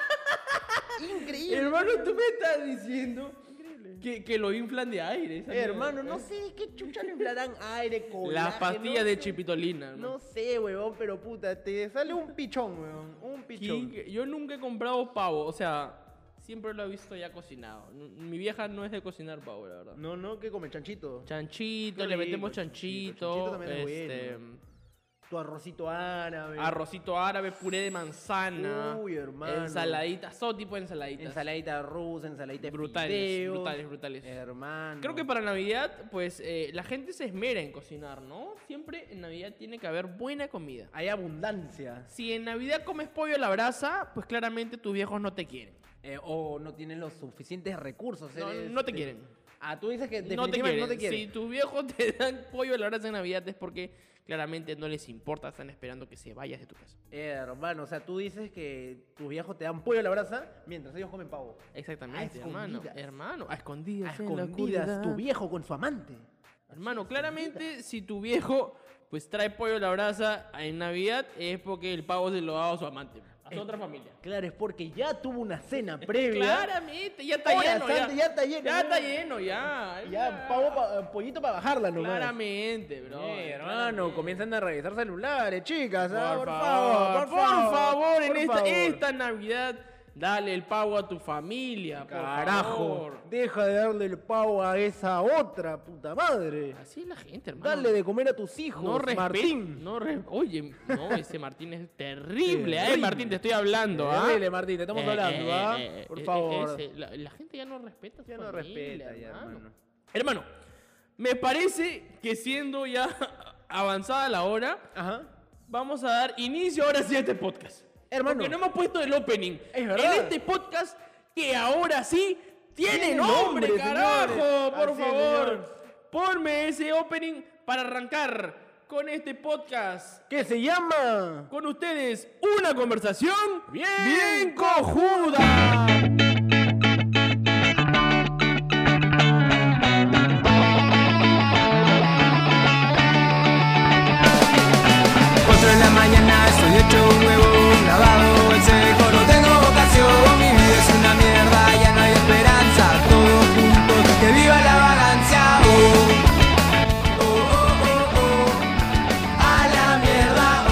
Speaker 1: weón. Increíble.
Speaker 2: Hermano, tú me estás diciendo que lo inflan de aire. esa
Speaker 1: Hermano,
Speaker 2: mierda.
Speaker 1: no sé qué chucha le inflarán aire, colágeno.
Speaker 2: Las pastillas de chipitolina,
Speaker 1: No
Speaker 2: hermano.
Speaker 1: sé, weón, pero puta, te sale un pichón, weón. Un pichón.
Speaker 2: Yo nunca he comprado pavo, o sea, siempre lo he visto ya cocinado. Mi vieja no es de cocinar pavo, la verdad.
Speaker 1: No, ¿qué come? ¿Chanchito?
Speaker 2: Chanchito,
Speaker 1: Qué
Speaker 2: le
Speaker 1: rico,
Speaker 2: metemos
Speaker 1: chanchito.
Speaker 2: chanchito,
Speaker 1: Chanchito también es bueno. Tu arrocito árabe.
Speaker 2: arrocito árabe, puré de manzana,
Speaker 1: Uy, hermano.
Speaker 2: ensaladitas, todo tipo de ensaladitas.
Speaker 1: Ensaladita rusa, ensaladita de
Speaker 2: brutales,
Speaker 1: fideos.
Speaker 2: brutales.
Speaker 1: Hermano.
Speaker 2: Creo que para Navidad, pues la gente se esmera en cocinar, ¿no? Siempre en Navidad tiene que haber buena comida.
Speaker 1: Hay abundancia.
Speaker 2: Si en Navidad comes pollo a la brasa, pues claramente tus viejos no te quieren.
Speaker 1: O no tienen los suficientes recursos.
Speaker 2: No te quieren.
Speaker 1: Ah, tú dices que
Speaker 2: No te
Speaker 1: definitivamente
Speaker 2: quieren.
Speaker 1: no te quieren.
Speaker 2: Si tus viejos te dan pollo a la brasa en Navidad es porque claramente no les importa, están esperando que se vayas de tu casa.
Speaker 1: Hermano, o sea, tú dices que tus viejos te dan pollo a la brasa mientras ellos comen pavo.
Speaker 2: Exactamente,
Speaker 1: A
Speaker 2: hermano.
Speaker 1: escondidas.
Speaker 2: Hermano, a
Speaker 1: A
Speaker 2: escondidas. en la
Speaker 1: escondidas,
Speaker 2: oscuridad.
Speaker 1: tu viejo con su amante.
Speaker 2: Hermano, claramente si tu viejo pues trae pollo a la brasa en Navidad es porque el pavo se lo ha dado a su amante, a su otra familia.
Speaker 1: Claro, es porque ya tuvo una cena previa.
Speaker 2: Claramente, ya está
Speaker 1: Horas
Speaker 2: lleno.
Speaker 1: antes, ya está lleno,
Speaker 2: Ya
Speaker 1: ¿no?
Speaker 2: está lleno, ya.
Speaker 1: Ya, pollito para bajarla nomás.
Speaker 2: Claramente, bro.
Speaker 1: Hermano, comienzan a revisar celulares, chicas. ah,
Speaker 2: Por favor, por favor, en
Speaker 1: por favor.
Speaker 2: esta Navidad, dale el pavo a tu familia, por
Speaker 1: Carajo,
Speaker 2: favor.
Speaker 1: deja de darle el pavo a esa otra puta madre.
Speaker 2: Así es la gente, hermano.
Speaker 1: Dale de comer a tus hijos,
Speaker 2: No
Speaker 1: Martín.
Speaker 2: Oye, no, ese Martín es terrible.
Speaker 1: Terrible.
Speaker 2: Martín, te estoy hablando, ¿ah?
Speaker 1: Terrible, Martín, te estamos hablando, ¿ah? Por favor.
Speaker 2: La gente ya no respeta a su
Speaker 1: Ya no
Speaker 2: familia,
Speaker 1: respeta, ya, hermano.
Speaker 2: Hermano, me parece que siendo ya avanzada la hora,
Speaker 1: Ajá.
Speaker 2: vamos a dar inicio ahora sí a este podcast.
Speaker 1: Hermano.
Speaker 2: Porque no hemos puesto el opening.
Speaker 1: Es verdad.
Speaker 2: En este podcast que ahora sí tiene
Speaker 1: Tiene
Speaker 2: nombre,
Speaker 1: nombre,
Speaker 2: carajo.
Speaker 1: señores.
Speaker 2: Por
Speaker 1: Así es,
Speaker 2: favor,
Speaker 1: señor.
Speaker 2: ponme ese opening para arrancar con este podcast.
Speaker 1: ¿Qué se llama?
Speaker 2: Con ustedes, una conversación
Speaker 1: Bien
Speaker 2: cojuda.
Speaker 4: En la mañana estoy hecho un huevo lavado en seco, no tengo vocación, mi vida es una mierda, ya no hay esperanza, todos juntos, que viva la vagancia, oh, oh, oh, oh, oh, a la mierda,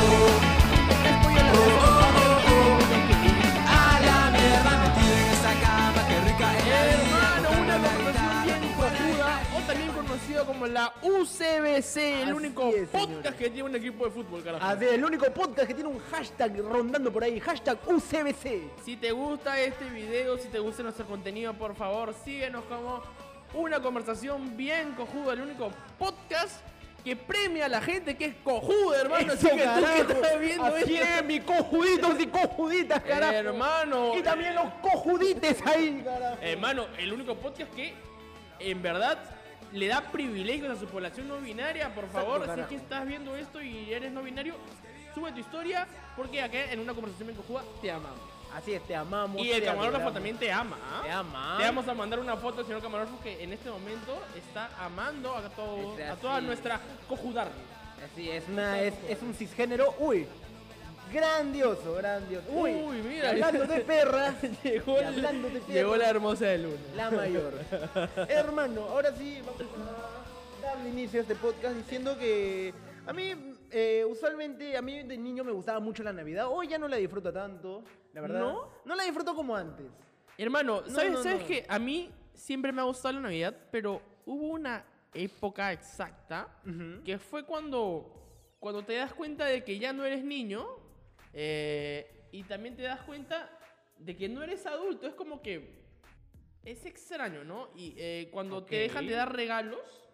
Speaker 4: a la mierda, metido en esta cama, qué rica es la
Speaker 2: Hermano,
Speaker 4: vida,
Speaker 2: una
Speaker 4: la
Speaker 2: conversación bien
Speaker 4: guitarra,
Speaker 2: cojuda, o también conocido como la UCBC, el
Speaker 1: Así
Speaker 2: único
Speaker 1: es,
Speaker 2: podcast
Speaker 1: señores.
Speaker 2: que tiene un equipo de fútbol, carajo.
Speaker 1: Así es, el único podcast que tiene un hashtag rondando por ahí, hashtag UCBC.
Speaker 2: Si te gusta este video, si te gusta nuestro contenido, por favor, síguenos como una conversación bien cojuda, el único podcast que premia a la gente que es cojuda, hermano. Así
Speaker 1: Eso,
Speaker 2: que tú que
Speaker 1: carajo.
Speaker 2: estás viendo
Speaker 1: Así
Speaker 2: esto,
Speaker 1: es, mis cojuditos y cojuditas, carajo.
Speaker 2: hermano,
Speaker 1: Y también los cojudites ahí, carajo.
Speaker 2: hermano, el único podcast que en verdad le da privilegios a su población no binaria. Por favor, si es
Speaker 1: carajo.
Speaker 2: que estás viendo esto y eres no binario, sube tu historia porque acá en una conversación bien cojuda te amamos.
Speaker 1: Así es, te amamos.
Speaker 2: Y el
Speaker 1: te
Speaker 2: camarógrafo
Speaker 1: adoramos.
Speaker 2: también te ama, ¿ah?
Speaker 1: Te ama.
Speaker 2: Te vamos a mandar una foto al señor camarógrafo que en este momento está amando a, todo,
Speaker 1: Es
Speaker 2: a toda
Speaker 1: así.
Speaker 2: nuestra cojudardia.
Speaker 1: Así es un cisgénero, uy, grandioso, grandioso. Uy,
Speaker 2: mira.
Speaker 1: y hablando de perras,
Speaker 2: Llegó,
Speaker 1: y hablando de perras,
Speaker 2: llegó la hermosa de luna.
Speaker 1: la mayor. Hermano, ahora sí vamos a darle inicio a este podcast diciendo que a mí, usualmente, a mí de niño me gustaba mucho la Navidad. Hoy ya no la disfruto tanto, la verdad.
Speaker 2: ¿No?
Speaker 1: No la disfruto como antes.
Speaker 2: Hermano,
Speaker 1: No,
Speaker 2: ¿sabes,
Speaker 1: no,
Speaker 2: ¿sabes
Speaker 1: no.
Speaker 2: que a mí siempre me ha gustado la Navidad, pero hubo una época exacta que fue cuando te das cuenta de que ya no eres niño y también te das cuenta de que no eres adulto? Es como que es extraño, ¿no? Y cuando te
Speaker 1: Ok.
Speaker 2: dejan de dar regalos,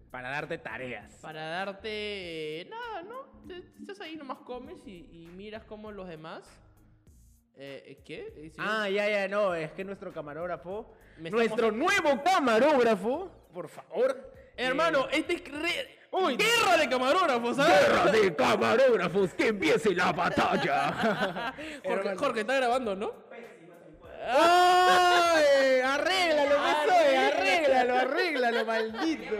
Speaker 1: Para darte tareas.
Speaker 2: Para darte... nada, ¿no? Estás ahí, nomás comes y miras cómo los demás... ¿Qué? ¿Sí?
Speaker 1: Ya, no, es que nuestro camarógrafo,
Speaker 2: Nuestro
Speaker 1: nuevo camarógrafo, por favor.
Speaker 2: Hermano, este es guerra de camarógrafos, ¿sabes?
Speaker 1: ¡Guerra de camarógrafos! ¡Que empiece la batalla!
Speaker 2: Jorge, está grabando, ¿no?
Speaker 1: ¡Ay! ¡Arréglalo, arréglalo, maldito!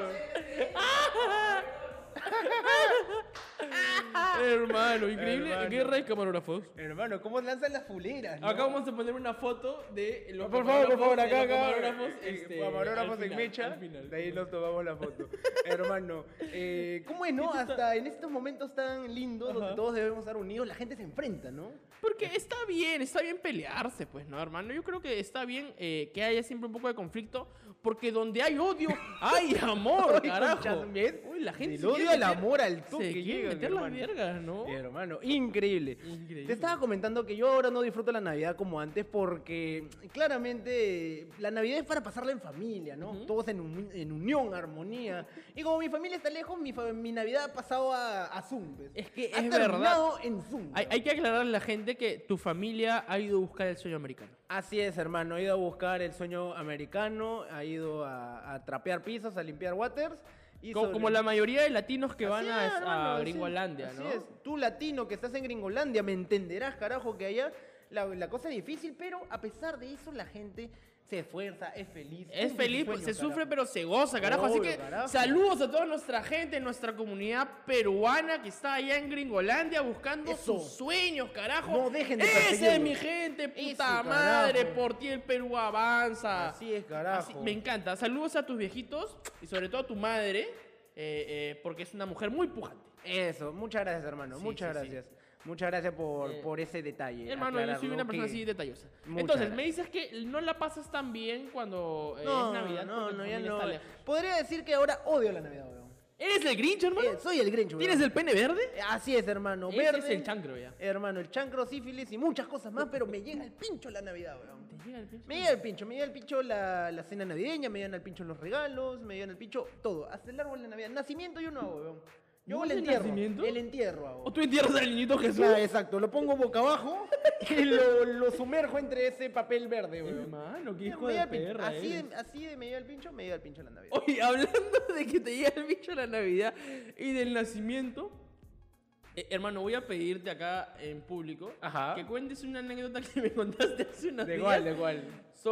Speaker 2: Hermano, increíble.
Speaker 1: Hermano.
Speaker 2: Guerra de camarógrafos.
Speaker 1: Hermano, ¿cómo lanzan las fuleras?
Speaker 2: Acá vamos a poner una foto de los
Speaker 1: Por favor, acá,
Speaker 2: camarógrafos,
Speaker 1: camarógrafos
Speaker 2: al
Speaker 1: en
Speaker 2: final,
Speaker 1: mecha.
Speaker 2: al final.
Speaker 1: De ahí nos tomamos la foto. Hermano, ¿cómo es, no? Hasta en estos momentos tan lindos, donde todos debemos estar unidos, la gente se enfrenta, ¿no?
Speaker 2: Porque está bien pelearse, pues, ¿no, hermano? Yo creo que está bien que haya siempre un poco de conflicto, porque donde hay odio, hay amor, carajo.
Speaker 1: ¿Ves?
Speaker 2: Uy, la gente
Speaker 1: Del
Speaker 2: se
Speaker 1: odio
Speaker 2: quiere
Speaker 1: al
Speaker 2: meter-
Speaker 1: amor al toque
Speaker 2: se quiere
Speaker 1: llegan,
Speaker 2: meter las
Speaker 1: hermano.
Speaker 2: vergas, ¿no?
Speaker 1: Hermano, increíble.
Speaker 2: Increíble.
Speaker 1: Te estaba comentando que yo ahora no disfruto la Navidad como antes porque claramente la Navidad es para pasarla en familia, ¿no? Todos en unión, armonía. Y como mi familia está lejos, mi Navidad ha pasado a Zoom. ¿ves?
Speaker 2: Es que
Speaker 1: Ha
Speaker 2: es
Speaker 1: terminado en Zoom.
Speaker 2: Hay que aclararle a la gente que tu familia ha ido a buscar el sueño americano.
Speaker 1: Así es, hermano. Ha ido a buscar el sueño americano, ha ido a trapear pisos, a limpiar waters. Y
Speaker 2: Como la mayoría de latinos que van
Speaker 1: Así es, hermano,
Speaker 2: a
Speaker 1: así es,
Speaker 2: Gringolandia,
Speaker 1: así
Speaker 2: ¿no?
Speaker 1: es. Tú latino que estás en Gringolandia, me entenderás, carajo, que allá la cosa es difícil, pero a pesar de eso la gente se esfuerza, es feliz.
Speaker 2: Es
Speaker 1: cumple
Speaker 2: feliz,
Speaker 1: sus sueños,
Speaker 2: se sufre,
Speaker 1: carajo.
Speaker 2: pero se goza, carajo. Así
Speaker 1: Obvio,
Speaker 2: que
Speaker 1: carajo.
Speaker 2: saludos a toda nuestra gente, nuestra comunidad peruana que está allá en Gringolandia buscando
Speaker 1: Eso.
Speaker 2: sus sueños, carajo.
Speaker 1: No dejen de
Speaker 2: Esa es
Speaker 1: perseguirlos.
Speaker 2: mi gente, puta
Speaker 1: Eso,
Speaker 2: madre.
Speaker 1: carajo.
Speaker 2: Por ti el Perú avanza.
Speaker 1: Así es, carajo.
Speaker 2: Me encanta. Saludos a tus viejitos y sobre todo a tu madre, porque es una mujer muy pujante.
Speaker 1: Eso, muchas gracias, hermano,
Speaker 2: Sí,
Speaker 1: muchas
Speaker 2: sí,
Speaker 1: gracias. Muchas gracias por ese detalle.
Speaker 2: Hermano, yo soy
Speaker 1: aclararlo,
Speaker 2: una persona
Speaker 1: que-
Speaker 2: así detallosa.
Speaker 1: Muchas
Speaker 2: Entonces,
Speaker 1: gracias.
Speaker 2: me dices que no la pasas tan bien cuando es
Speaker 1: No,
Speaker 2: Navidad.
Speaker 1: no,
Speaker 2: porque tu
Speaker 1: no, ya
Speaker 2: familia
Speaker 1: no.
Speaker 2: está lejos.
Speaker 1: Podría decir que ahora odio la Navidad, weón.
Speaker 2: ¿Eres el Grinch, hermano?
Speaker 1: Soy el Grinch, weón.
Speaker 2: ¿Tienes el pene verde?
Speaker 1: Así es, hermano.
Speaker 2: Ese
Speaker 1: Verde.
Speaker 2: es el chancro ya.
Speaker 1: Hermano, el chancro, sífilis y muchas cosas más, pero me llega el pincho la Navidad, weón.
Speaker 2: ¿Te llega el pinche?
Speaker 1: Me llega el pincho la cena navideña, me llegan al pincho los regalos, me llegan al pincho todo. Hasta el árbol de Navidad. Nacimiento yo no hago, weón. Yo
Speaker 2: ¿No
Speaker 1: el
Speaker 2: haces
Speaker 1: entierro.
Speaker 2: nacimiento?
Speaker 1: El entierro hago.
Speaker 2: ¿O tú entierras al niñito Jesús?
Speaker 1: Claro, exacto. Lo pongo boca abajo y lo sumerjo entre ese papel verde, weón.
Speaker 2: Hermano, qué hijo
Speaker 1: Me
Speaker 2: de
Speaker 1: llega el pincho.
Speaker 2: perra
Speaker 1: Así de me llega el pincho la Navidad.
Speaker 2: Oye, hablando de que te llega el bicho a la Navidad y del nacimiento, hermano, voy a pedirte acá en público
Speaker 1: Ajá.
Speaker 2: que cuentes una anécdota que me contaste hace unos
Speaker 1: ¿De
Speaker 2: días.
Speaker 1: cuál, de cuál?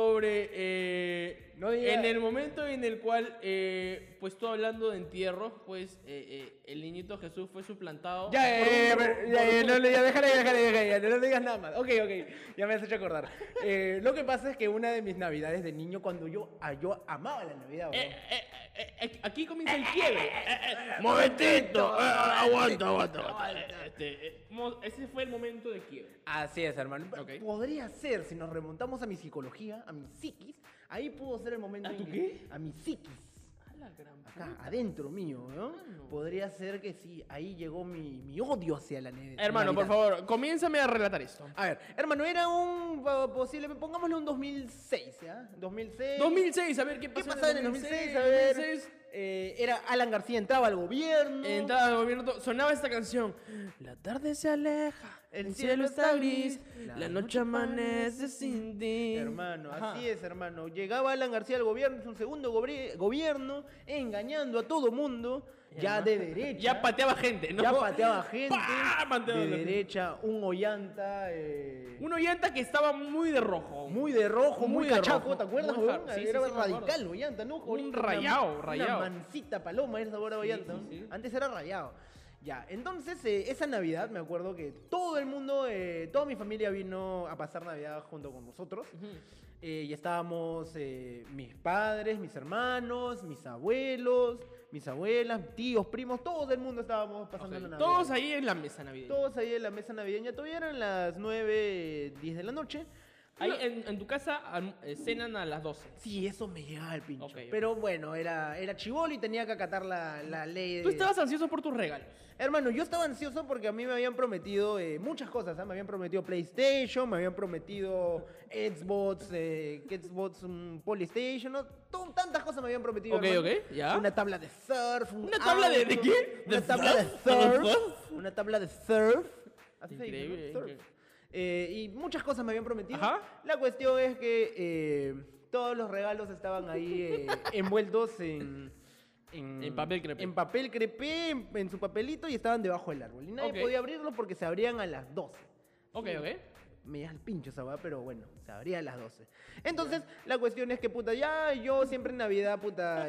Speaker 2: Sobre
Speaker 1: No diga-
Speaker 2: en el momento en el cual, pues tú hablando de entierros, pues el niñito Jesús fue suplantado.
Speaker 1: Ya, déjale, no digas nada más. Ok, ya me has hecho acordar. Lo que pasa es que una de mis navidades de niño, cuando yo amaba la Navidad, weón.
Speaker 2: Aquí comienza el quiebre. Momentito, aguanta. Ese fue el momento de quiebre.
Speaker 1: Así es, hermano.
Speaker 2: Ok.
Speaker 1: Podría ser, si nos remontamos a mi psicología, a mi psiquis, ahí pudo ser el momento.
Speaker 2: ¿A tu
Speaker 1: en
Speaker 2: qué?
Speaker 1: A mi psiquis.
Speaker 2: A la gran
Speaker 1: Acá, adentro mío, ¿no?
Speaker 2: Mano.
Speaker 1: Podría ser que sí, ahí llegó mi odio hacia la Navidad.
Speaker 2: Hermano, por favor, comiénzame a relatar esto.
Speaker 1: A ver, hermano, era un posible, pongámosle un 2006, ¿ya? 2006.
Speaker 2: 2006, a ver qué
Speaker 1: ¿Qué
Speaker 2: pasó
Speaker 1: pasaba en el 2006? A ver, era Alan García entraba al gobierno.
Speaker 2: Entraba al gobierno, sonaba esta canción. La tarde se aleja, el cielo está gris, la noche amanece sin ti.
Speaker 1: Hermano,
Speaker 2: Ajá.
Speaker 1: así es, hermano. Llegaba Alan García al gobierno, es un segundo gobierno, engañando a todo mundo, ya de derecha.
Speaker 2: Ya pateaba gente, ¿no?
Speaker 1: Ya pateaba gente.
Speaker 2: ¡Pah! Pateaba
Speaker 1: de
Speaker 2: la gente.
Speaker 1: derecha, un Ollanta.
Speaker 2: Un Ollanta que estaba muy de rojo.
Speaker 1: Muy de rojo, muy,
Speaker 2: Muy de
Speaker 1: cachaco,
Speaker 2: rojo,
Speaker 1: ¿te acuerdas,
Speaker 2: muy
Speaker 1: weón?
Speaker 2: sí,
Speaker 1: Era
Speaker 2: sí, me
Speaker 1: radical,
Speaker 2: acuerdo.
Speaker 1: Ollanta, ¿no?
Speaker 2: Un
Speaker 1: Ahorita
Speaker 2: rayado.
Speaker 1: Una mancita paloma era ahora Ollanta. ¿no?
Speaker 2: sí.
Speaker 1: Antes era rayado. Ya, entonces esa Navidad me acuerdo que todo el mundo, toda mi familia vino a pasar Navidad junto con nosotros. Y estábamos mis padres, mis hermanos, mis abuelos, mis abuelas, tíos, primos, todo el mundo estábamos pasando
Speaker 2: Ok,
Speaker 1: la Navidad.
Speaker 2: todos ahí en la mesa navideña.
Speaker 1: Todos ahí en la mesa navideña. Todavía eran las 9, 10 de la noche.
Speaker 2: Ahí en tu casa cenan a las 12.
Speaker 1: Sí, eso me llegaba al pincho.
Speaker 2: Ok.
Speaker 1: Pero bueno, era chibolo y tenía que acatar la ley.
Speaker 2: Tú estabas ansioso por tus regalos.
Speaker 1: Hermano, yo estaba ansioso porque a mí me habían prometido muchas cosas. ¿Ah? Me habían prometido PlayStation, me habían prometido Xbox, Polystation, ¿no? Tantas cosas me habían prometido.
Speaker 2: Ok,
Speaker 1: hermano.
Speaker 2: ok, ya.
Speaker 1: Una tabla de surf.
Speaker 2: ¿Una tabla de qué?
Speaker 1: Una
Speaker 2: ¿De
Speaker 1: tabla de
Speaker 2: surf?
Speaker 1: surf. Una tabla de surf. Así se dice, ¿no?
Speaker 2: Increíble,
Speaker 1: Surf.
Speaker 2: increíble.
Speaker 1: Y muchas cosas me habían prometido.
Speaker 2: Ajá.
Speaker 1: La cuestión es que todos los regalos estaban ahí envueltos en
Speaker 2: papel crepé.
Speaker 1: En papel crepé, en su papelito y estaban debajo del árbol. Y nadie
Speaker 2: Ok.
Speaker 1: podía abrirlos porque se abrían a las 12.
Speaker 2: Ok,
Speaker 1: Sí.
Speaker 2: ok.
Speaker 1: Me da el pincho esa weá, pero bueno, se abría a las 12. Entonces, la cuestión es que, puta, ya yo siempre en Navidad, puta,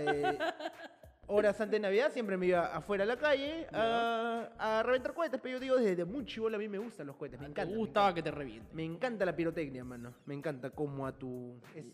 Speaker 1: horas antes de Navidad, siempre me iba afuera a la calle a reventar cohetes. Pero yo digo, desde muy chibola a mí me gustan los cohetes, me
Speaker 2: Te
Speaker 1: encanta.
Speaker 2: gustaba que te reviente.
Speaker 1: Me encanta la pirotecnia, mano. Me encanta como a tu... Eso.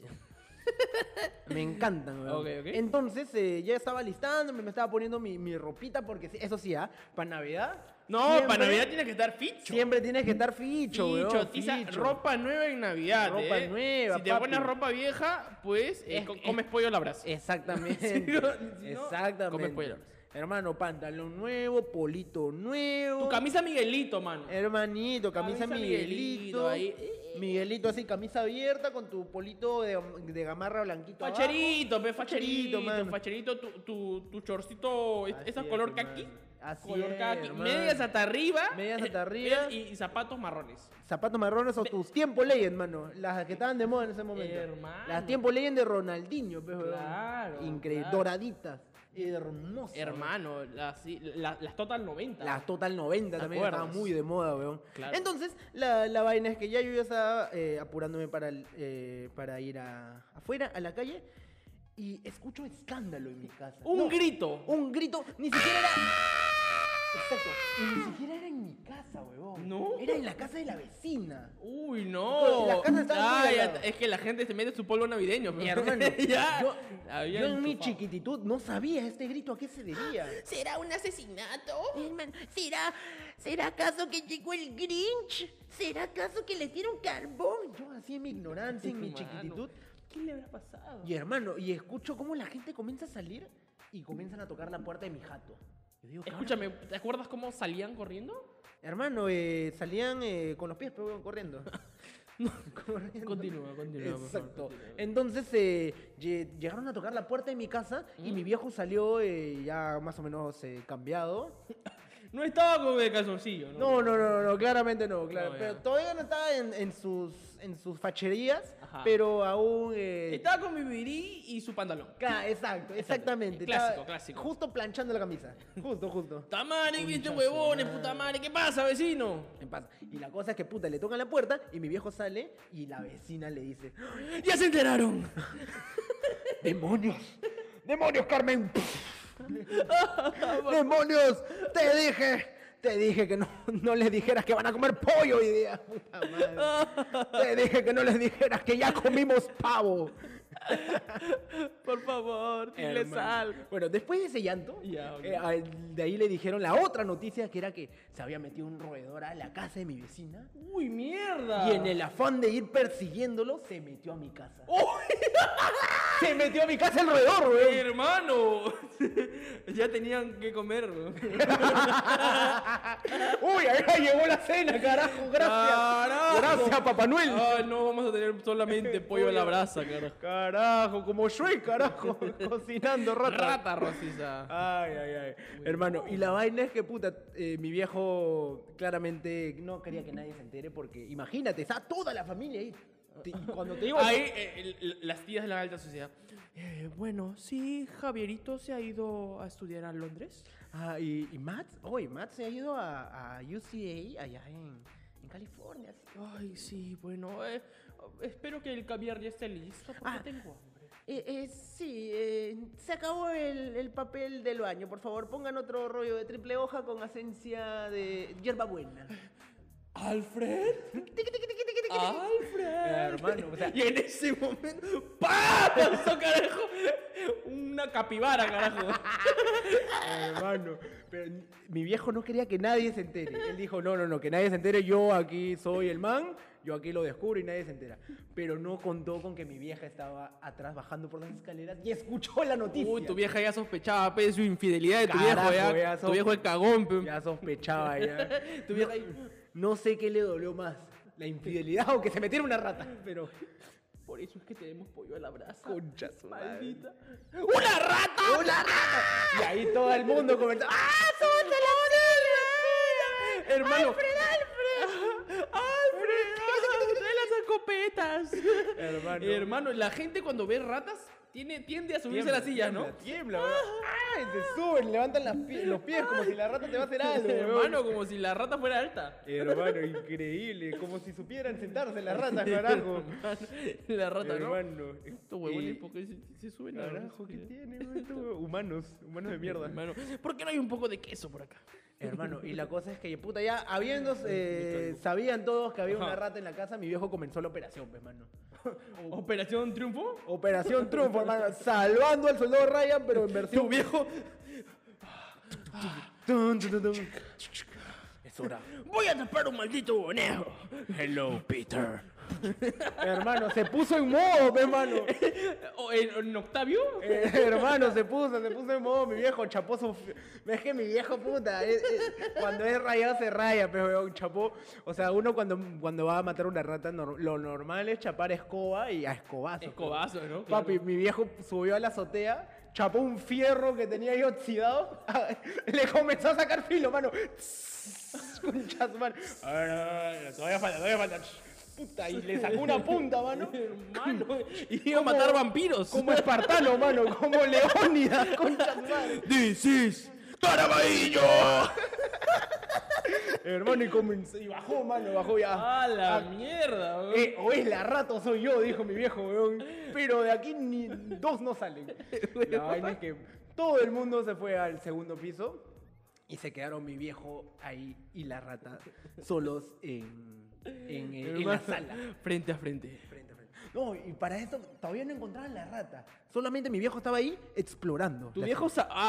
Speaker 1: Me encantan, weón.
Speaker 2: Ok, ok.
Speaker 1: Entonces, ya estaba listándome, me estaba poniendo mi ropita porque, eso sí, para Navidad...
Speaker 2: No,
Speaker 1: siempre-
Speaker 2: para Navidad tienes que estar ficho.
Speaker 1: Siempre tienes que estar ficho, weón.
Speaker 2: Ficho, tiza,
Speaker 1: ficho.
Speaker 2: ropa nueva en Navidad.
Speaker 1: Ropa nueva,
Speaker 2: Si te
Speaker 1: papi.
Speaker 2: pones ropa vieja, pues comes pollo a la brasa.
Speaker 1: Exactamente.
Speaker 2: Si no,
Speaker 1: Exactamente.
Speaker 2: comes pollo.
Speaker 1: Hermano, pantalón nuevo, polito nuevo.
Speaker 2: Tu camisa Miguelito, mano.
Speaker 1: Hermanito, camisa
Speaker 2: Camisa
Speaker 1: Miguelito.
Speaker 2: Miguelito, ahí.
Speaker 1: Miguelito así, camisa abierta con tu polito de gamarra blanquito.
Speaker 2: Facherito,
Speaker 1: abajo.
Speaker 2: facherito,
Speaker 1: mano.
Speaker 2: facherito, tu chorcito,
Speaker 1: Así
Speaker 2: ¿ese
Speaker 1: es,
Speaker 2: color
Speaker 1: hermano.
Speaker 2: kaki?
Speaker 1: Así
Speaker 2: Color
Speaker 1: es,
Speaker 2: kaki.
Speaker 1: hermano.
Speaker 2: Medias hasta arriba.
Speaker 1: Medias hasta arriba.
Speaker 2: Y zapatos marrones.
Speaker 1: Zapatos marrones o tus tiempo Legend, mano. Las que estaban de moda en ese momento.
Speaker 2: Hermano.
Speaker 1: Las tiempo Legend de Ronaldinho, pues, weón.
Speaker 2: Claro,
Speaker 1: Increíble.
Speaker 2: claro.
Speaker 1: Doraditas. Hermosas.
Speaker 2: Hermano, las Total 90.
Speaker 1: Las Total 90
Speaker 2: ¿Te
Speaker 1: también
Speaker 2: acuerdas?
Speaker 1: estaban muy de moda, weón.
Speaker 2: Claro.
Speaker 1: Entonces, la vaina es que ya yo ya estaba apurándome para ir afuera, a la calle, y escucho escándalo en mi casa.
Speaker 2: Un
Speaker 1: No,
Speaker 2: grito.
Speaker 1: Un grito, ni siquiera era... Exacto, y ni siquiera era en mi casa, weón.
Speaker 2: ¿No?
Speaker 1: Era en la casa de la vecina.
Speaker 2: Uy, no.
Speaker 1: Las casas estaban muy al
Speaker 2: ya,
Speaker 1: lado.
Speaker 2: es que la gente se mete su polvo navideño.
Speaker 1: Mi hermano,
Speaker 2: ya.
Speaker 1: yo
Speaker 2: Había
Speaker 1: en mi
Speaker 2: enchufado.
Speaker 1: chiquititud no sabía este grito a qué se debía.
Speaker 3: ¿Será un asesinato? Hermano, ¿será acaso que llegó el Grinch? ¿Será acaso que le dieron carbón?
Speaker 1: Yo así en mi ignorancia, en mi
Speaker 2: Mano,
Speaker 1: chiquititud.
Speaker 2: ¿Qué le habrá pasado?
Speaker 1: Y hermano, y escucho cómo la gente comienza a salir y comienzan a tocar la puerta de mi jato. Yo digo,
Speaker 2: Escúchame, ¿te acuerdas cómo salían corriendo?
Speaker 1: hermano, salían con los pies pero corriendo. Corriendo.
Speaker 2: Continúa, por favor,
Speaker 1: Exacto.
Speaker 2: continúa.
Speaker 1: Entonces llegaron a tocar la puerta de mi casa y mi viejo salió ya más o menos cambiado.
Speaker 2: No estaba con el calzoncillo, ¿no?
Speaker 1: No, claramente no, claro.
Speaker 2: No, ya.
Speaker 1: Pero todavía no estaba en sus facherías,
Speaker 2: Ajá.
Speaker 1: pero aún...
Speaker 2: Estaba con mi virí y su pantalón.
Speaker 1: Exactamente.
Speaker 2: Clásico,
Speaker 1: Estaba
Speaker 2: clásico.
Speaker 1: Justo planchando la camisa. Justo.
Speaker 2: Tamare, que este
Speaker 1: Concha su
Speaker 2: huevones,
Speaker 1: madre.
Speaker 2: puta madre, ¿qué pasa, vecino?
Speaker 1: Me pasa. Y la cosa es que, puta, le tocan la puerta y mi viejo sale y la vecina le dice,
Speaker 2: ¡Ya se enteraron!
Speaker 1: ¡Demonios! ¡Demonios, Carmen! ¡Demonios! Te dije que no les dijeras que van a comer pollo hoy día. Puta madre. Te dije que no les dijeras que ya comimos pavo.
Speaker 2: Por favor, dile
Speaker 1: Hermano.
Speaker 2: algo.
Speaker 1: Bueno, después de ese llanto,
Speaker 2: Ya, ok.
Speaker 1: de ahí le dijeron la otra noticia, que era que se había metido un roedor a la casa de mi vecina.
Speaker 2: ¡Uy, mierda!
Speaker 1: Y en el afán de ir persiguiéndolo, se metió a mi casa. Se metió a mi casa el roedor, weón.
Speaker 2: ¡Hermano! Ya tenían que comer.
Speaker 1: Uy, ahí llegó la cena, carajo. Gracias.
Speaker 2: Carajo.
Speaker 1: Gracias, Papá Noel.
Speaker 2: Ay, no vamos a tener solamente pollo a la brasa, carajo.
Speaker 1: Carajo, como Shrek, carajo. Cocinando rata.
Speaker 2: Rata, Rosisa.
Speaker 1: Ay. Hermano, y la vaina es que, puta, mi viejo claramente no quería que nadie se entere porque, imagínate, está toda la familia ahí. Cuando te digo...
Speaker 2: Ahí, las tías de la alta sociedad. Bueno, sí, Javierito se ha ido a estudiar a Londres.
Speaker 1: Ah, y Matt, Matt se ha ido a UCA allá en California. ¿Sí?
Speaker 2: Ay, sí, bueno, espero que el caviar ya esté listo porque
Speaker 1: Ah.
Speaker 2: tengo hambre.
Speaker 1: Sí, se acabó el papel del baño. Por favor, pongan otro rollo de triple hoja con esencia de hierbabuena.
Speaker 2: ¿Alfred? ¡Alfred!
Speaker 1: Hermano, o sea-
Speaker 2: y en ese momento, ¡pam! Pasó, carajo, una capibara, carajo.
Speaker 1: Hermano, pero mi viejo no quería que nadie se entere. Él dijo, no, que nadie se entere, yo aquí soy el man, yo aquí lo descubro y nadie se entera. Pero no contó con que mi vieja estaba atrás bajando por las escaleras y escuchó la noticia.
Speaker 2: Uy, tu vieja ya sospechaba, pe, su infidelidad de tu
Speaker 1: Carajo,
Speaker 2: viejo,
Speaker 1: ya
Speaker 2: tu viejo es cagón, pe.
Speaker 1: Ya sospechaba, ya.
Speaker 2: Tu vieja ahí.
Speaker 1: No sé qué le dolió más, la infidelidad o que se metiera una rata, pero...
Speaker 2: Por eso es que tenemos pollo a la brasa.
Speaker 1: Concha su madre.
Speaker 2: Maldita.
Speaker 1: ¡Una rata! ¡Una rata! Y ahí todo el mundo comenzó. ¡Ah, súbete la silla!
Speaker 2: Hermano.
Speaker 3: ¡Alfred! ¡De las escopetas!
Speaker 1: Hermano.
Speaker 2: Hermano, la gente cuando ve ratas tiende a subirse a la silla, ¿no?
Speaker 1: Tiembla, weón. ¡Ay! Se suben, levantan los pies como si la rata te va a hacer algo, weón.
Speaker 2: Hermano, como si la rata fuera alta.
Speaker 1: Hermano, increíble. Como si supieran sentarse las ratas, carajo.
Speaker 2: La rata, ¿no?
Speaker 1: Hermano.
Speaker 2: Estos huevones, ¿por qué se suben a
Speaker 1: Carajo, ¿qué tiene, weón? Estos humanos de mierda.
Speaker 2: Hermano, ¿por qué no hay un poco de queso por acá?
Speaker 1: Hermano, y la cosa es que, puta, ya habiendo, sabían todos que había una rata en la casa, mi viejo comenzó la operación, pues, mano.
Speaker 2: ¿Operación Triunfo?
Speaker 1: Operación Triunfo, hermano. Salvando al soldado Ryan, pero en versión...
Speaker 2: Tu viejo.
Speaker 1: Tun, tun, tun, tun. Es hora.
Speaker 2: Voy a tapar un maldito bonejo. Hello, Peter.
Speaker 1: Hermano, se puso en modo, pues, hermano.
Speaker 2: ¿En Octavio?
Speaker 1: Hermano, se puso en modo. Mi viejo chapó su... Es que mi viejo, puta, cuando es rayado se raya, pero chapó. O sea, uno cuando va a matar una rata, lo normal es chapar escoba y a escobazo.
Speaker 2: Escobazo, ¿no?
Speaker 1: Papi, mi viejo subió a la azotea, chapó un fierro que tenía ahí oxidado, le comenzó a sacar filo, mano. Concha su madre. A ver, todavía falta. Puta, y le sacó una punta, mano.
Speaker 2: Hermano, y iba a matar vampiros.
Speaker 1: Como espartano, mano, como Leónidas, concha su madre.
Speaker 2: This is Caraballo.
Speaker 1: Hermano, y comenzó, y bajó ya.
Speaker 2: ¡A la mierda, weón!
Speaker 1: O es la rata o soy yo, dijo mi viejo, weón. Pero de aquí ni dos no salen. La vaina es que todo el mundo se fue al segundo piso y se quedaron mi viejo ahí y la rata solos en la sala.
Speaker 2: Frente a frente.
Speaker 1: Frente a frente. No, y para eso todavía no encontraban la rata. Solamente mi viejo estaba ahí explorando.
Speaker 2: Tu viejo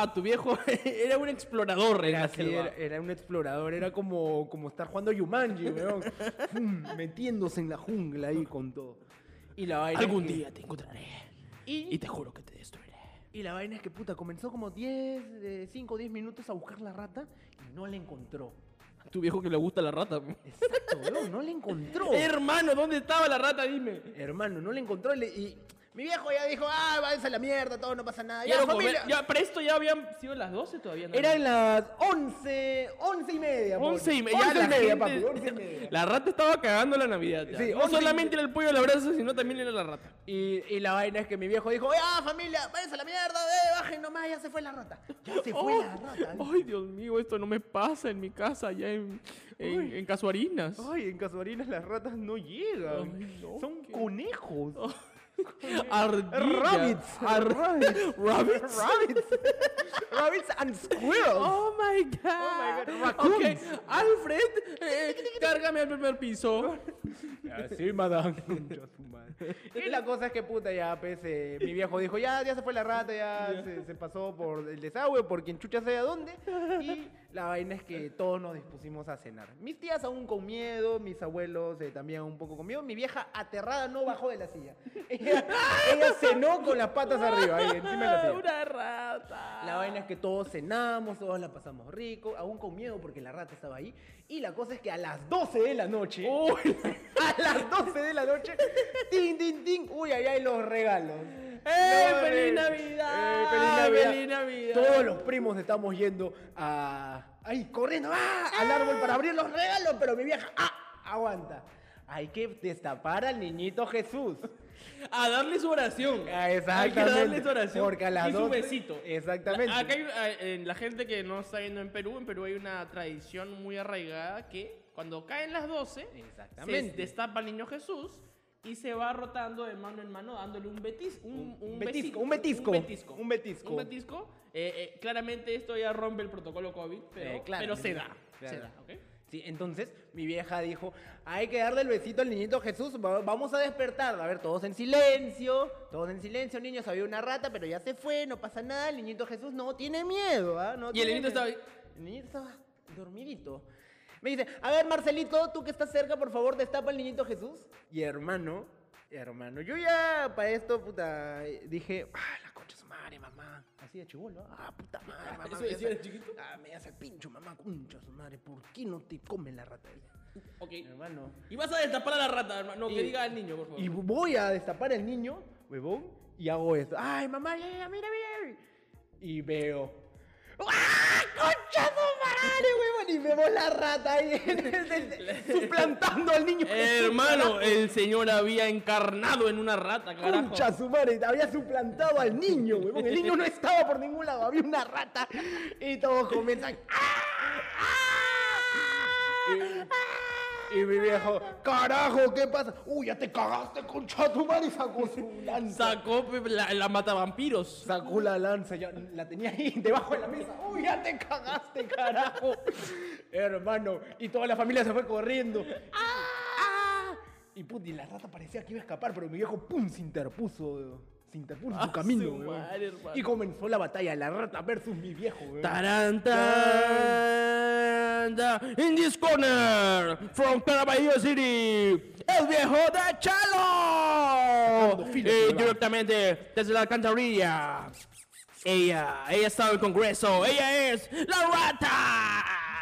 Speaker 2: era un explorador en la
Speaker 1: Así
Speaker 2: selva.
Speaker 1: era un explorador, era como estar jugando Yumanji, weón. Metiéndose en la jungla ahí con todo. Y la vaina
Speaker 3: Algún
Speaker 1: es que-
Speaker 3: día te encontraré. Y te juro que te destruiré.
Speaker 1: Y la vaina es que, puta, comenzó como 5 o 10 minutos a buscar la rata y no la encontró.
Speaker 2: Tu viejo que le gusta la rata.
Speaker 1: Exacto, weón, no la encontró.
Speaker 2: Hermano, ¿dónde estaba la rata? Dime.
Speaker 1: Hermano, no la encontró y mi viejo ya dijo, váyanse a la mierda, todo, no pasa nada.
Speaker 2: Ya,
Speaker 1: Ya, familia.
Speaker 2: para esto ya habían sido las 12 todavía. ¿No?
Speaker 1: Eran las 11 y media.
Speaker 2: 11 y media.
Speaker 1: 11 y
Speaker 2: Ya
Speaker 1: media,
Speaker 2: la
Speaker 1: papi,
Speaker 2: gente-
Speaker 1: 11 y media.
Speaker 2: La rata estaba cagando la Navidad. Ya.
Speaker 1: Sí,
Speaker 2: No
Speaker 1: 11 y-
Speaker 2: solamente era el pollo a la brasa, sino también era la rata.
Speaker 1: Y la vaina es que mi viejo dijo, ya, familia, váyanse a la mierda, bajen nomás, ya se fue la rata. Ya se fue la rata.
Speaker 2: Ay, Dios mío, esto no me pasa en mi casa allá en Casuarinas.
Speaker 1: Ay, en Casuarinas las ratas no llegan.
Speaker 2: Ay, no,
Speaker 1: Son
Speaker 2: qué-
Speaker 1: conejos.
Speaker 2: Ardillas.
Speaker 1: Rabbits. Rabbits.
Speaker 2: Rabbits.
Speaker 1: Rabbits and squirrels.
Speaker 2: Oh my god.
Speaker 1: God, raccoons.
Speaker 2: Ok, Alfred, cárgame al primer piso.
Speaker 1: Sí, madame. Y la cosa es que, puta, ya, pues, mi viejo dijo, ya se fue la rata, ya se pasó por el desagüe, por quien chucha sea dónde. Y la vaina es que todos nos dispusimos a cenar. Mis tías aún con miedo, mis abuelos también un poco con miedo. Mi vieja aterrada no bajó de la silla. Ella cenó con las patas arriba, ahí encima de la silla.
Speaker 2: Una rata.
Speaker 1: La vaina es que todos cenamos, todos la pasamos rico, aún con miedo porque la rata estaba ahí. Y la cosa es que a las 12 de la noche, a las 12 de la noche, tin, tin, tin, uy, ahí hay los regalos.
Speaker 2: ¡Feliz Navidad!
Speaker 1: ¡Feliz Navidad!
Speaker 2: ¡Feliz Navidad!
Speaker 1: Todos los primos estamos yendo ahí, corriendo, al árbol para abrir los regalos, pero mi vieja, aguanta. Hay que destapar al niñito Jesús.
Speaker 2: A darle su oración.
Speaker 1: Exactamente.
Speaker 2: Hay que darle su oración.
Speaker 1: Porque a las
Speaker 2: y su
Speaker 1: 12
Speaker 2: besito.
Speaker 1: Exactamente.
Speaker 2: Acá hay, la gente que no está viendo en Perú hay una tradición muy arraigada que cuando caen las 12,
Speaker 1: Exactamente.
Speaker 2: se destapa al niño Jesús y se va rotando de mano en mano dándole un betisco.
Speaker 1: Un
Speaker 2: besito,
Speaker 1: betisco.
Speaker 2: Un betisco. Claramente esto ya rompe el protocolo COVID, pero
Speaker 1: claramente.
Speaker 2: se da.
Speaker 1: Claro.
Speaker 2: Se da, ¿ok?
Speaker 1: Sí, entonces mi vieja dijo, hay que darle el besito al niñito Jesús, vamos a despertar. A ver, todos en silencio, niños, había una rata, pero ya se fue, no pasa nada, el niñito Jesús no tiene miedo, ¿ah? No
Speaker 2: Y el
Speaker 1: tiene
Speaker 2: niñito
Speaker 1: miedo.
Speaker 2: estaba ahí.
Speaker 1: El niñito estaba dormidito. Me dice, a ver, Marcelito, tú que estás cerca, por favor, destapa al niñito Jesús. Y hermano, yo ya para esto, puta, dije, la concha de su madre, mamá. Así de chibolo, puta madre, mamá.
Speaker 2: ¿Eso decía de chiquito?
Speaker 1: Me hace el pincho, mamá, concha de su madre. ¿Por qué no te comen la rata?
Speaker 2: Ok.
Speaker 1: Hermano.
Speaker 2: Y vas a destapar a la rata, hermano. Que diga al niño, por favor.
Speaker 1: Y voy a destapar al niño, huevón, y hago esto. Ay, mamá, ya, mira. Y veo. ¡Concha su madre, huevón! Y vemos la rata ahí suplantando al niño.
Speaker 2: Hermano, el señor había encarnado en una rata, carajo.
Speaker 1: Concha su madre, había suplantado al niño, huevón. El niño no estaba por ningún lado, había una rata. Y todos comienzan. Y mi viejo, carajo, ¿qué pasa? Uy, ya te cagaste, concha tu madre, y sacó su lanza.
Speaker 2: Sacó la matavampiros.
Speaker 1: Sacó la lanza, ya la tenía ahí debajo de la mesa. Uy, ya te cagaste, carajo. Hermano, y toda la familia se fue corriendo. Y puti, la rata parecía que iba a escapar, pero mi viejo, pum, se interpuso en su camino,
Speaker 2: su
Speaker 1: weón.
Speaker 2: madre, hermano.
Speaker 1: Y comenzó la batalla, la rata versus mi viejo, weón.
Speaker 2: Tarantanda, in this corner, from Caraballo City, el viejo de Chalo. Directamente desde la alcantarilla. Ella está en el Congreso, ella es la rata.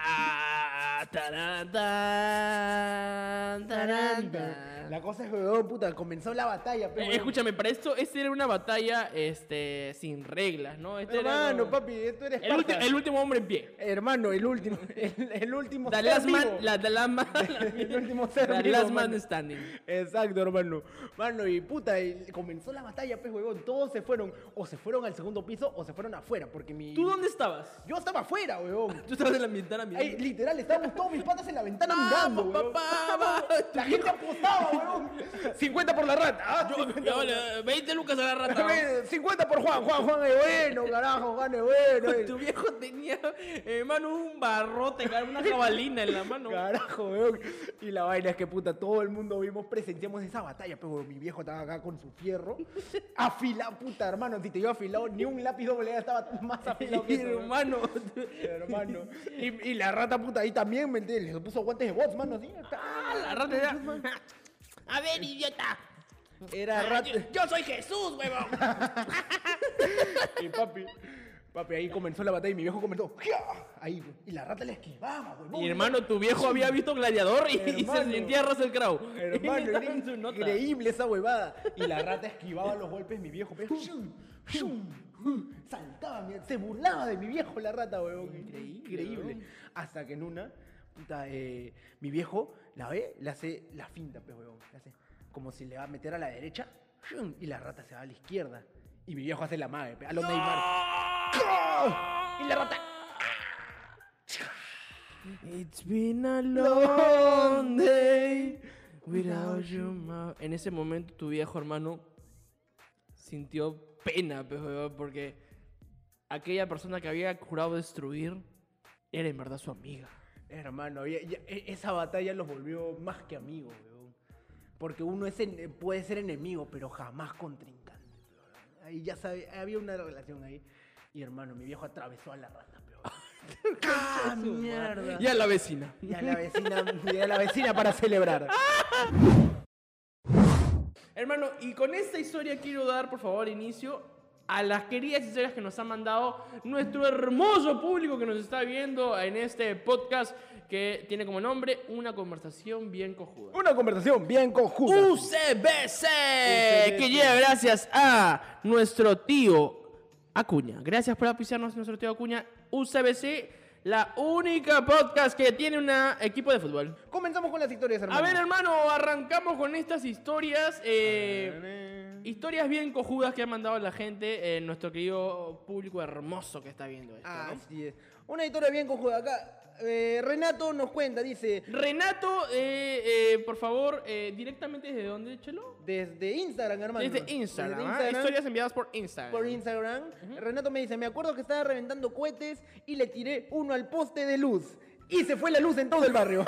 Speaker 2: Tarantanda.
Speaker 1: La cosa es que, weón, puta, comenzó la batalla, pero.
Speaker 2: Escúchame, para esto, esta era una batalla sin reglas, ¿no?
Speaker 1: Hermano, papi, tú eres
Speaker 2: el último hombre en pie.
Speaker 1: Hermano, el último
Speaker 2: The
Speaker 1: ser
Speaker 2: last
Speaker 1: vivo.
Speaker 2: El
Speaker 1: último ser
Speaker 2: The
Speaker 1: vivo,
Speaker 2: last man
Speaker 1: mano.
Speaker 2: standing.
Speaker 1: Exacto, hermano. Mano, y puta, y comenzó la batalla, pues, huevón. Todos se fueron al segundo piso o se fueron afuera, porque mi.
Speaker 2: ¿Tú dónde estabas?
Speaker 1: Yo estaba afuera, huevón.
Speaker 2: Tú estabas en la ventana mirando.
Speaker 1: Ahí, literal, estábamos todos mis patas en la ventana mirando, huevón. La gente apostaba, huevón. 50 por la rata.
Speaker 2: Ya vale, 20 lucas a la rata.
Speaker 1: 50 por Juan es bueno, carajo, Juan es bueno.
Speaker 2: Tu viejo tenía, hermano, un barrote, una jabalina en la mano.
Speaker 1: Carajo, weón. Y la vaina es que, puta, todo el mundo presenciamos esa batalla, pero mi viejo estaba acá con su fierro, afilado, puta, hermano, si te iba afilado, ni un lápiz doble A estaba más afilado que eso, weón. Hermano. Y la rata, puta, ahí también, ¿me entiendes? Le puso guantes de box, mano, así.
Speaker 2: La rata era... A ver, idiota.
Speaker 1: Era rata.
Speaker 2: Yo soy Jesús, huevón.
Speaker 1: Y papi, ahí comenzó la batalla y mi viejo comenzó. Ahí, y la rata le esquivaba, huevón.
Speaker 2: Y hermano, tu viejo había visto Gladiador y se
Speaker 1: Hermano.
Speaker 2: sentía Russell Crowe.
Speaker 1: Hermano,
Speaker 2: Estaba
Speaker 1: era
Speaker 2: en su nota.
Speaker 1: increíble esa huevada. Y la rata esquivaba los golpes de mi viejo. Pero, saltaba, se burlaba de mi viejo la rata, huevón. Increíble. Hasta que en una, puta, mi viejo la ve, le hace la finta, pues, huevón. Le hace como si le va a meter a la derecha y la rata se va a la izquierda. Y mi viejo hace la mague, a los Neymar. Y la rata...
Speaker 2: It's been a long day without you. En ese momento tu viejo hermano sintió pena, porque aquella persona que había jurado destruir era en verdad su amiga.
Speaker 1: Hermano, esa batalla los volvió más que amigos, weón. Porque uno puede ser enemigo, pero jamás contrincante. Ahí ya sabe, había una relación ahí. Y hermano, mi viejo atravesó a la rata, pero... ¡Ah, mierda!
Speaker 2: Y a la vecina.
Speaker 1: Y a la vecina para celebrar.
Speaker 2: Hermano, y con esta historia quiero dar, por favor, inicio a las queridas historias que nos ha mandado nuestro hermoso público que nos está viendo en este podcast que tiene como nombre Una conversación bien cojuda.
Speaker 1: Una conversación bien conjunta.
Speaker 2: UCBC, que llega gracias a nuestro tío Acuña. Gracias por auspiciarnos, nuestro tío Acuña. UCBC, la única podcast que tiene un equipo de fútbol.
Speaker 1: Comenzamos con las historias, hermano.
Speaker 2: A ver, hermano, arrancamos con estas historias. Historias bien cojudas que ha mandado la gente, nuestro querido público hermoso que está viendo esto, ¿no?
Speaker 1: Así es. Una historia bien conjunta acá. Renato nos cuenta, dice...
Speaker 2: Renato, por favor, directamente ¿desde dónde, Chelo?
Speaker 1: Desde Instagram, hermano.
Speaker 2: Desde Instagram.
Speaker 1: Desde
Speaker 2: ¿Ah? Historias enviadas por Instagram.
Speaker 1: Por Instagram. Renato me dice, me acuerdo que estaba reventando cohetes y le tiré uno al poste de luz. Y se fue la luz en todo el barrio.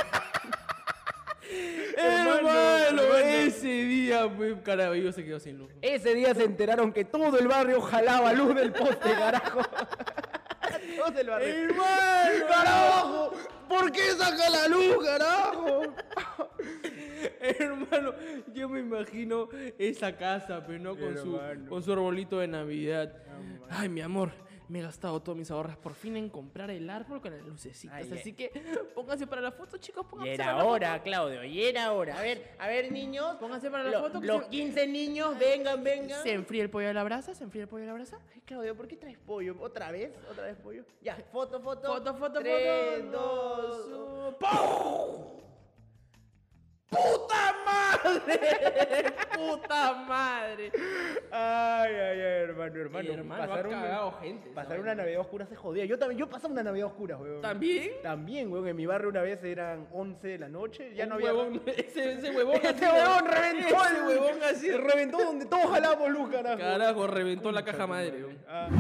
Speaker 2: Hermano, ese día, Caraballo se quedó sin luz.
Speaker 1: Ese día se enteraron que todo el barrio jalaba luz del poste, carajo. Todo el barrio.
Speaker 2: ¡Hermano!
Speaker 1: ¡Carajo! ¿Por qué saca la luz, carajo?
Speaker 2: Hermano, yo me imagino esa casa, pero no con su arbolito de Navidad. Ay, mi amor, me he gastado todos mis ahorros por fin en comprar el árbol con las lucecitas.
Speaker 1: Ay,
Speaker 2: así que pónganse para la foto, chicos,
Speaker 1: Y
Speaker 2: pónganse
Speaker 1: era
Speaker 2: para la foto.
Speaker 1: hora, Claudio, y era hora. A ver, niños.
Speaker 2: Pónganse para la foto. Que
Speaker 1: Los 15 niños, vengan.
Speaker 2: se enfría el pollo a la brasa,
Speaker 1: Ay, Claudio, ¿por qué traes pollo? ¿Otra vez pollo? Ya, foto.
Speaker 2: Foto,
Speaker 1: 3, 2, 1. ¡Puta madre!
Speaker 2: ¡Puta madre!
Speaker 1: Ay, hermano.
Speaker 2: Hermano, ha cagado gente.
Speaker 1: Pasar una Navidad oscura se jodía. Yo pasaba una Navidad oscura, weón.
Speaker 2: ¿También?
Speaker 1: También, weón. En mi barrio una vez eran 11 de la noche. Ya
Speaker 2: Un
Speaker 1: no había...
Speaker 2: huevón, ese huevón.
Speaker 1: Ese
Speaker 2: así,
Speaker 1: huevón reventó.
Speaker 2: Ese huevón así.
Speaker 1: Reventó donde todos jalábamos luz, carajo.
Speaker 2: Carajo, reventó la caja madre. weón.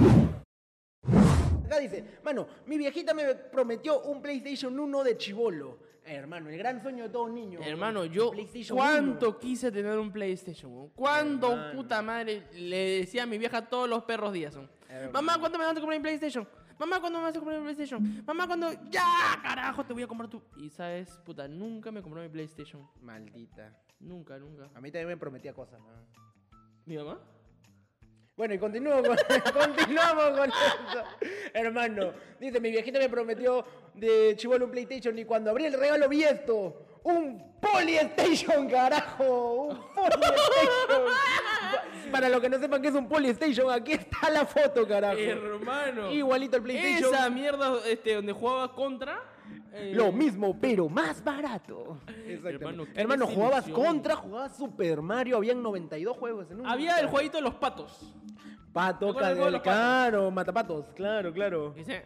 Speaker 1: Acá dice, mano, mi viejita me prometió un PlayStation 1 de chibolo. Hermano, el gran sueño de todo niño.
Speaker 2: Hermano, yo
Speaker 1: PlayStation
Speaker 2: cuánto
Speaker 1: 1.
Speaker 2: quise tener un PlayStation. weón. Cuánto,
Speaker 1: Hermano.
Speaker 2: puta madre, le decía a mi vieja todos los perros días. weón.
Speaker 1: Hermano.
Speaker 2: Mamá, ¿cuándo me vas a comprar mi PlayStation? Mamá, ¿cuándo me vas a comprar mi PlayStation? Mamá, ¿cuándo? ¡Ya! Carajo, te voy a comprar tu... Y sabes, puta, nunca me compró mi PlayStation.
Speaker 1: Maldita.
Speaker 2: Nunca.
Speaker 1: A mí también me prometía cosas, ¿no?
Speaker 2: ¿Mi mamá?
Speaker 1: Bueno, y continuamos con eso. Hermano, dice, mi viejita me prometió de chibolo un PlayStation y cuando abrí el regalo vi esto. Un Polystation, carajo. Un Polystation. Para los que no sepan qué es un Polystation, aquí está la foto, carajo.
Speaker 2: Hermano.
Speaker 1: Igualito el PlayStation.
Speaker 2: Esa mierda donde jugaba contra...
Speaker 1: Lo mismo, pero más barato.
Speaker 2: Hermano, qué
Speaker 1: Hermano, jugabas
Speaker 2: desilusión.
Speaker 1: Contra, jugabas Super Mario, habían 92 juegos en un.
Speaker 2: Había el jueguito de los patos.
Speaker 1: Pato,
Speaker 2: ¿Te acuerdas del juego de los
Speaker 1: claro, matapatos, claro.
Speaker 2: Dice...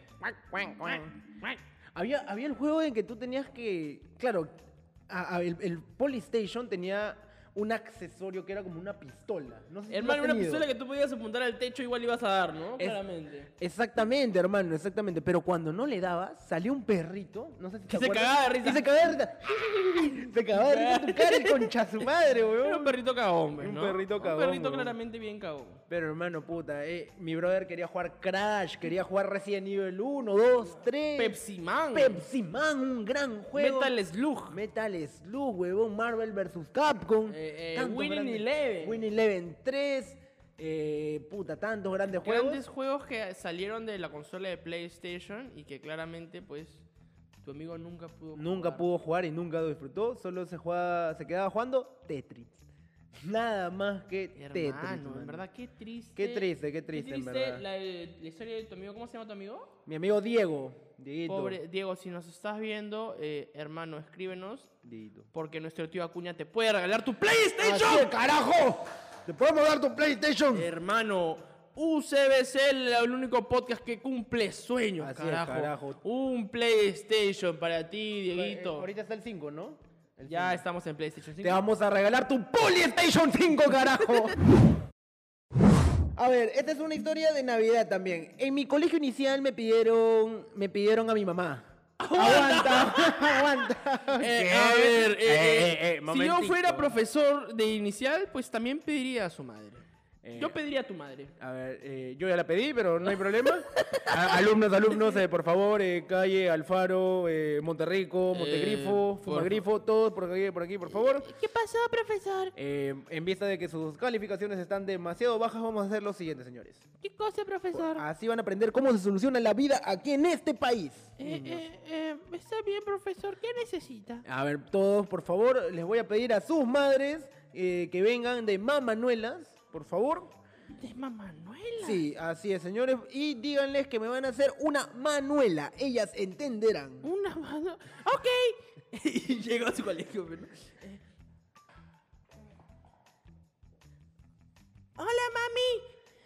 Speaker 1: Había el juego en que tú tenías que. Claro, el Polystation tenía un accesorio que era como una pistola. No sé si tú lo
Speaker 2: Hermano,
Speaker 1: has
Speaker 2: una
Speaker 1: tenido.
Speaker 2: pistola que tú podías apuntar al techo igual ibas a dar, ¿no? Claramente.
Speaker 1: Exactamente, hermano, exactamente. Pero cuando no le dabas, salía un perrito. No sé si te
Speaker 2: se
Speaker 1: acuerdas.
Speaker 2: cagaba de risa.
Speaker 1: Y se cagaba de risa. Se cagaba de risa en tu cara y concha su madre, weón.
Speaker 2: Era un perrito cagón, pues,
Speaker 1: Un
Speaker 2: ¿no?
Speaker 1: perrito cagón,
Speaker 2: Un perrito
Speaker 1: weón.
Speaker 2: claramente bien cagón.
Speaker 1: Pero hermano, puta, mi brother quería jugar Crash, quería jugar Resident Evil 1, 2, 3.
Speaker 2: Pepsi Man.
Speaker 1: Pepsi Man, un gran juego.
Speaker 2: Metal Slug.
Speaker 1: Metal Slug, huevón, Marvel vs. Capcom. Tantos
Speaker 2: Winning
Speaker 1: grandes-
Speaker 2: Eleven.
Speaker 1: Winning Eleven 3. Puta, tantos grandes juegos.
Speaker 2: Grandes juegos que salieron de la consola de PlayStation y que claramente, pues, tu amigo nunca pudo
Speaker 1: Nunca
Speaker 2: jugar.
Speaker 1: pudo jugar y nunca lo disfrutó, solo se quedaba jugando Tetris. Nada más que Tetris.
Speaker 2: Hermano,
Speaker 1: mano.
Speaker 2: en verdad, qué triste.
Speaker 1: Qué triste, en verdad.
Speaker 2: La historia de tu amigo. ¿Cómo se llama tu amigo?
Speaker 1: Mi amigo Diego. Dieguito.
Speaker 2: Pobre Diego, si nos estás viendo, hermano, escríbenos.
Speaker 1: Dieguito.
Speaker 2: Porque nuestro tío Acuña te puede regalar tu
Speaker 1: ¡Así
Speaker 2: PlayStation.
Speaker 1: es, carajo! ¡Te podemos dar tu PlayStation!
Speaker 2: Hermano, UCBC, el único podcast que cumple sueños,
Speaker 1: Así es,
Speaker 2: carajo.
Speaker 1: carajo.
Speaker 2: Un PlayStation para ti, Dieguito.
Speaker 1: Ahorita está el 5, ¿no? El
Speaker 2: Ya
Speaker 1: 5.
Speaker 2: estamos en PlayStation 5.
Speaker 1: Te vamos a regalar tu PlayStation 5, carajo. A ver, esta es una historia de Navidad también. En mi colegio inicial me pidieron a mi mamá. Aguanta.
Speaker 2: A ver, si yo
Speaker 1: momentico.
Speaker 2: fuera profesor de inicial, pues también pediría a su madre. Yo pediría a tu madre.
Speaker 1: A ver, yo ya la pedí, pero no hay problema. Alumnos, por favor, calle Alfaro, Monterrico, Montegrifo,
Speaker 2: por
Speaker 1: Fumagrifo, todos por aquí, por favor.
Speaker 3: ¿Qué pasó, profesor?
Speaker 1: En vista de que sus calificaciones están demasiado bajas, vamos a hacer lo siguiente, señores.
Speaker 3: ¿Qué cosa, profesor?
Speaker 1: Así van a aprender cómo se soluciona la vida aquí en este país.
Speaker 3: Está bien, profesor. ¿Qué necesita?
Speaker 1: A ver, todos, por favor, les voy a pedir a sus madres que vengan de mamanuelas, por favor.
Speaker 3: ¿De Mamanuela?
Speaker 1: Sí, así es, señores. Y díganles que me van a hacer una manuela. Ellas entenderán.
Speaker 3: Una mano. Ok.
Speaker 2: Y llegó a su colegio, pero...
Speaker 3: Hola, mami.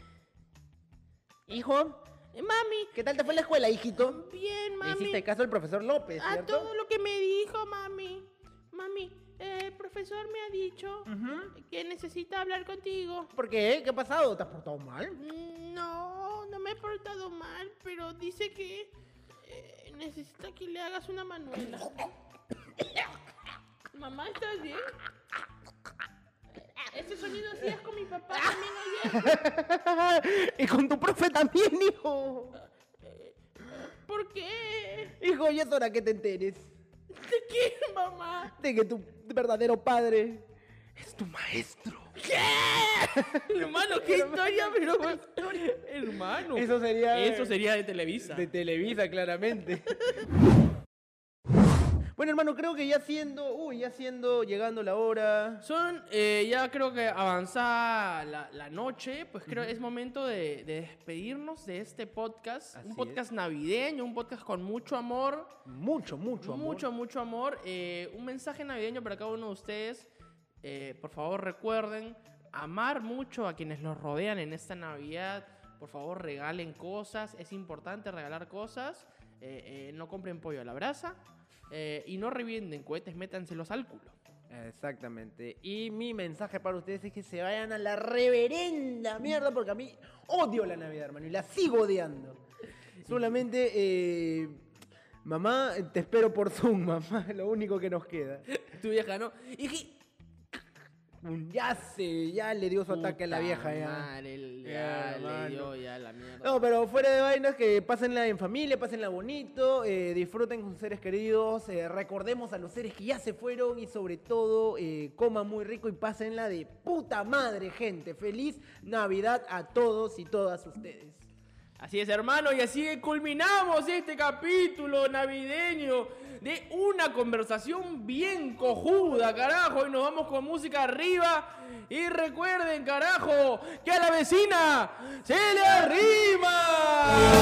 Speaker 1: Hijo,
Speaker 3: Mami.
Speaker 1: ¿qué tal te fue en la escuela, hijito?
Speaker 3: Bien,
Speaker 1: Le
Speaker 3: mami.
Speaker 1: hiciste caso al profesor López,
Speaker 3: A
Speaker 1: ¿cierto?
Speaker 3: todo lo que me dijo, mami. Mami, el profesor me ha dicho que necesita hablar contigo.
Speaker 1: ¿Por qué? ¿Qué ha pasado? ¿Te has portado mal?
Speaker 3: No me he portado mal, pero dice que necesita que le hagas una manuela. Mamá, ¿estás bien? Ese sonido hacías con mi papá también ayer.
Speaker 1: Y con tu profe también, hijo.
Speaker 3: ¿Por qué?
Speaker 1: Hijo, ya es hora que te enteres
Speaker 3: ¿De qué, mamá?
Speaker 1: de que tu verdadero padre es tu maestro.
Speaker 2: Hermano, qué historia, pero... Hermano.
Speaker 1: Eso sería
Speaker 2: de Televisa.
Speaker 1: de Televisa, claramente. Bueno, hermano, creo que ya siendo llegando la hora.
Speaker 2: Ya creo que avanzada la noche, pues creo que es momento de despedirnos de este podcast.
Speaker 1: Así
Speaker 2: Un podcast navideño, un podcast con mucho amor.
Speaker 1: Mucho amor.
Speaker 2: Mucho amor. Un mensaje navideño para cada uno de ustedes. Por favor, recuerden amar mucho a quienes los rodean en esta Navidad. Por favor, regalen cosas. Es importante regalar cosas. No compren pollo a la brasa. Y no revienten cohetes, métanselos al culo.
Speaker 1: Exactamente. Y mi mensaje para ustedes es que se vayan a la reverenda mierda, porque a mí odio la Navidad, hermano, y la sigo odiando. Solamente, mamá, te espero por Zoom, mamá, lo único que nos queda.
Speaker 2: Tu vieja, ¿no? Y que...
Speaker 1: Ya le dio su ataque a la vieja, ya.
Speaker 2: Madre,
Speaker 1: Ya,
Speaker 2: le
Speaker 1: mano.
Speaker 2: dio ya la mierda.
Speaker 1: No, pero fuera de vainas, que pásenla en familia, pásenla bonito, disfruten con sus seres queridos, recordemos a los seres que ya se fueron y sobre todo coman muy rico y pásenla de puta madre, gente. Feliz Navidad a todos y todas ustedes.
Speaker 2: Así es, hermano, y así culminamos este capítulo navideño de una conversación bien cojuda, carajo, y nos vamos con música arriba. Y recuerden, carajo, que a la vecina se le arrima.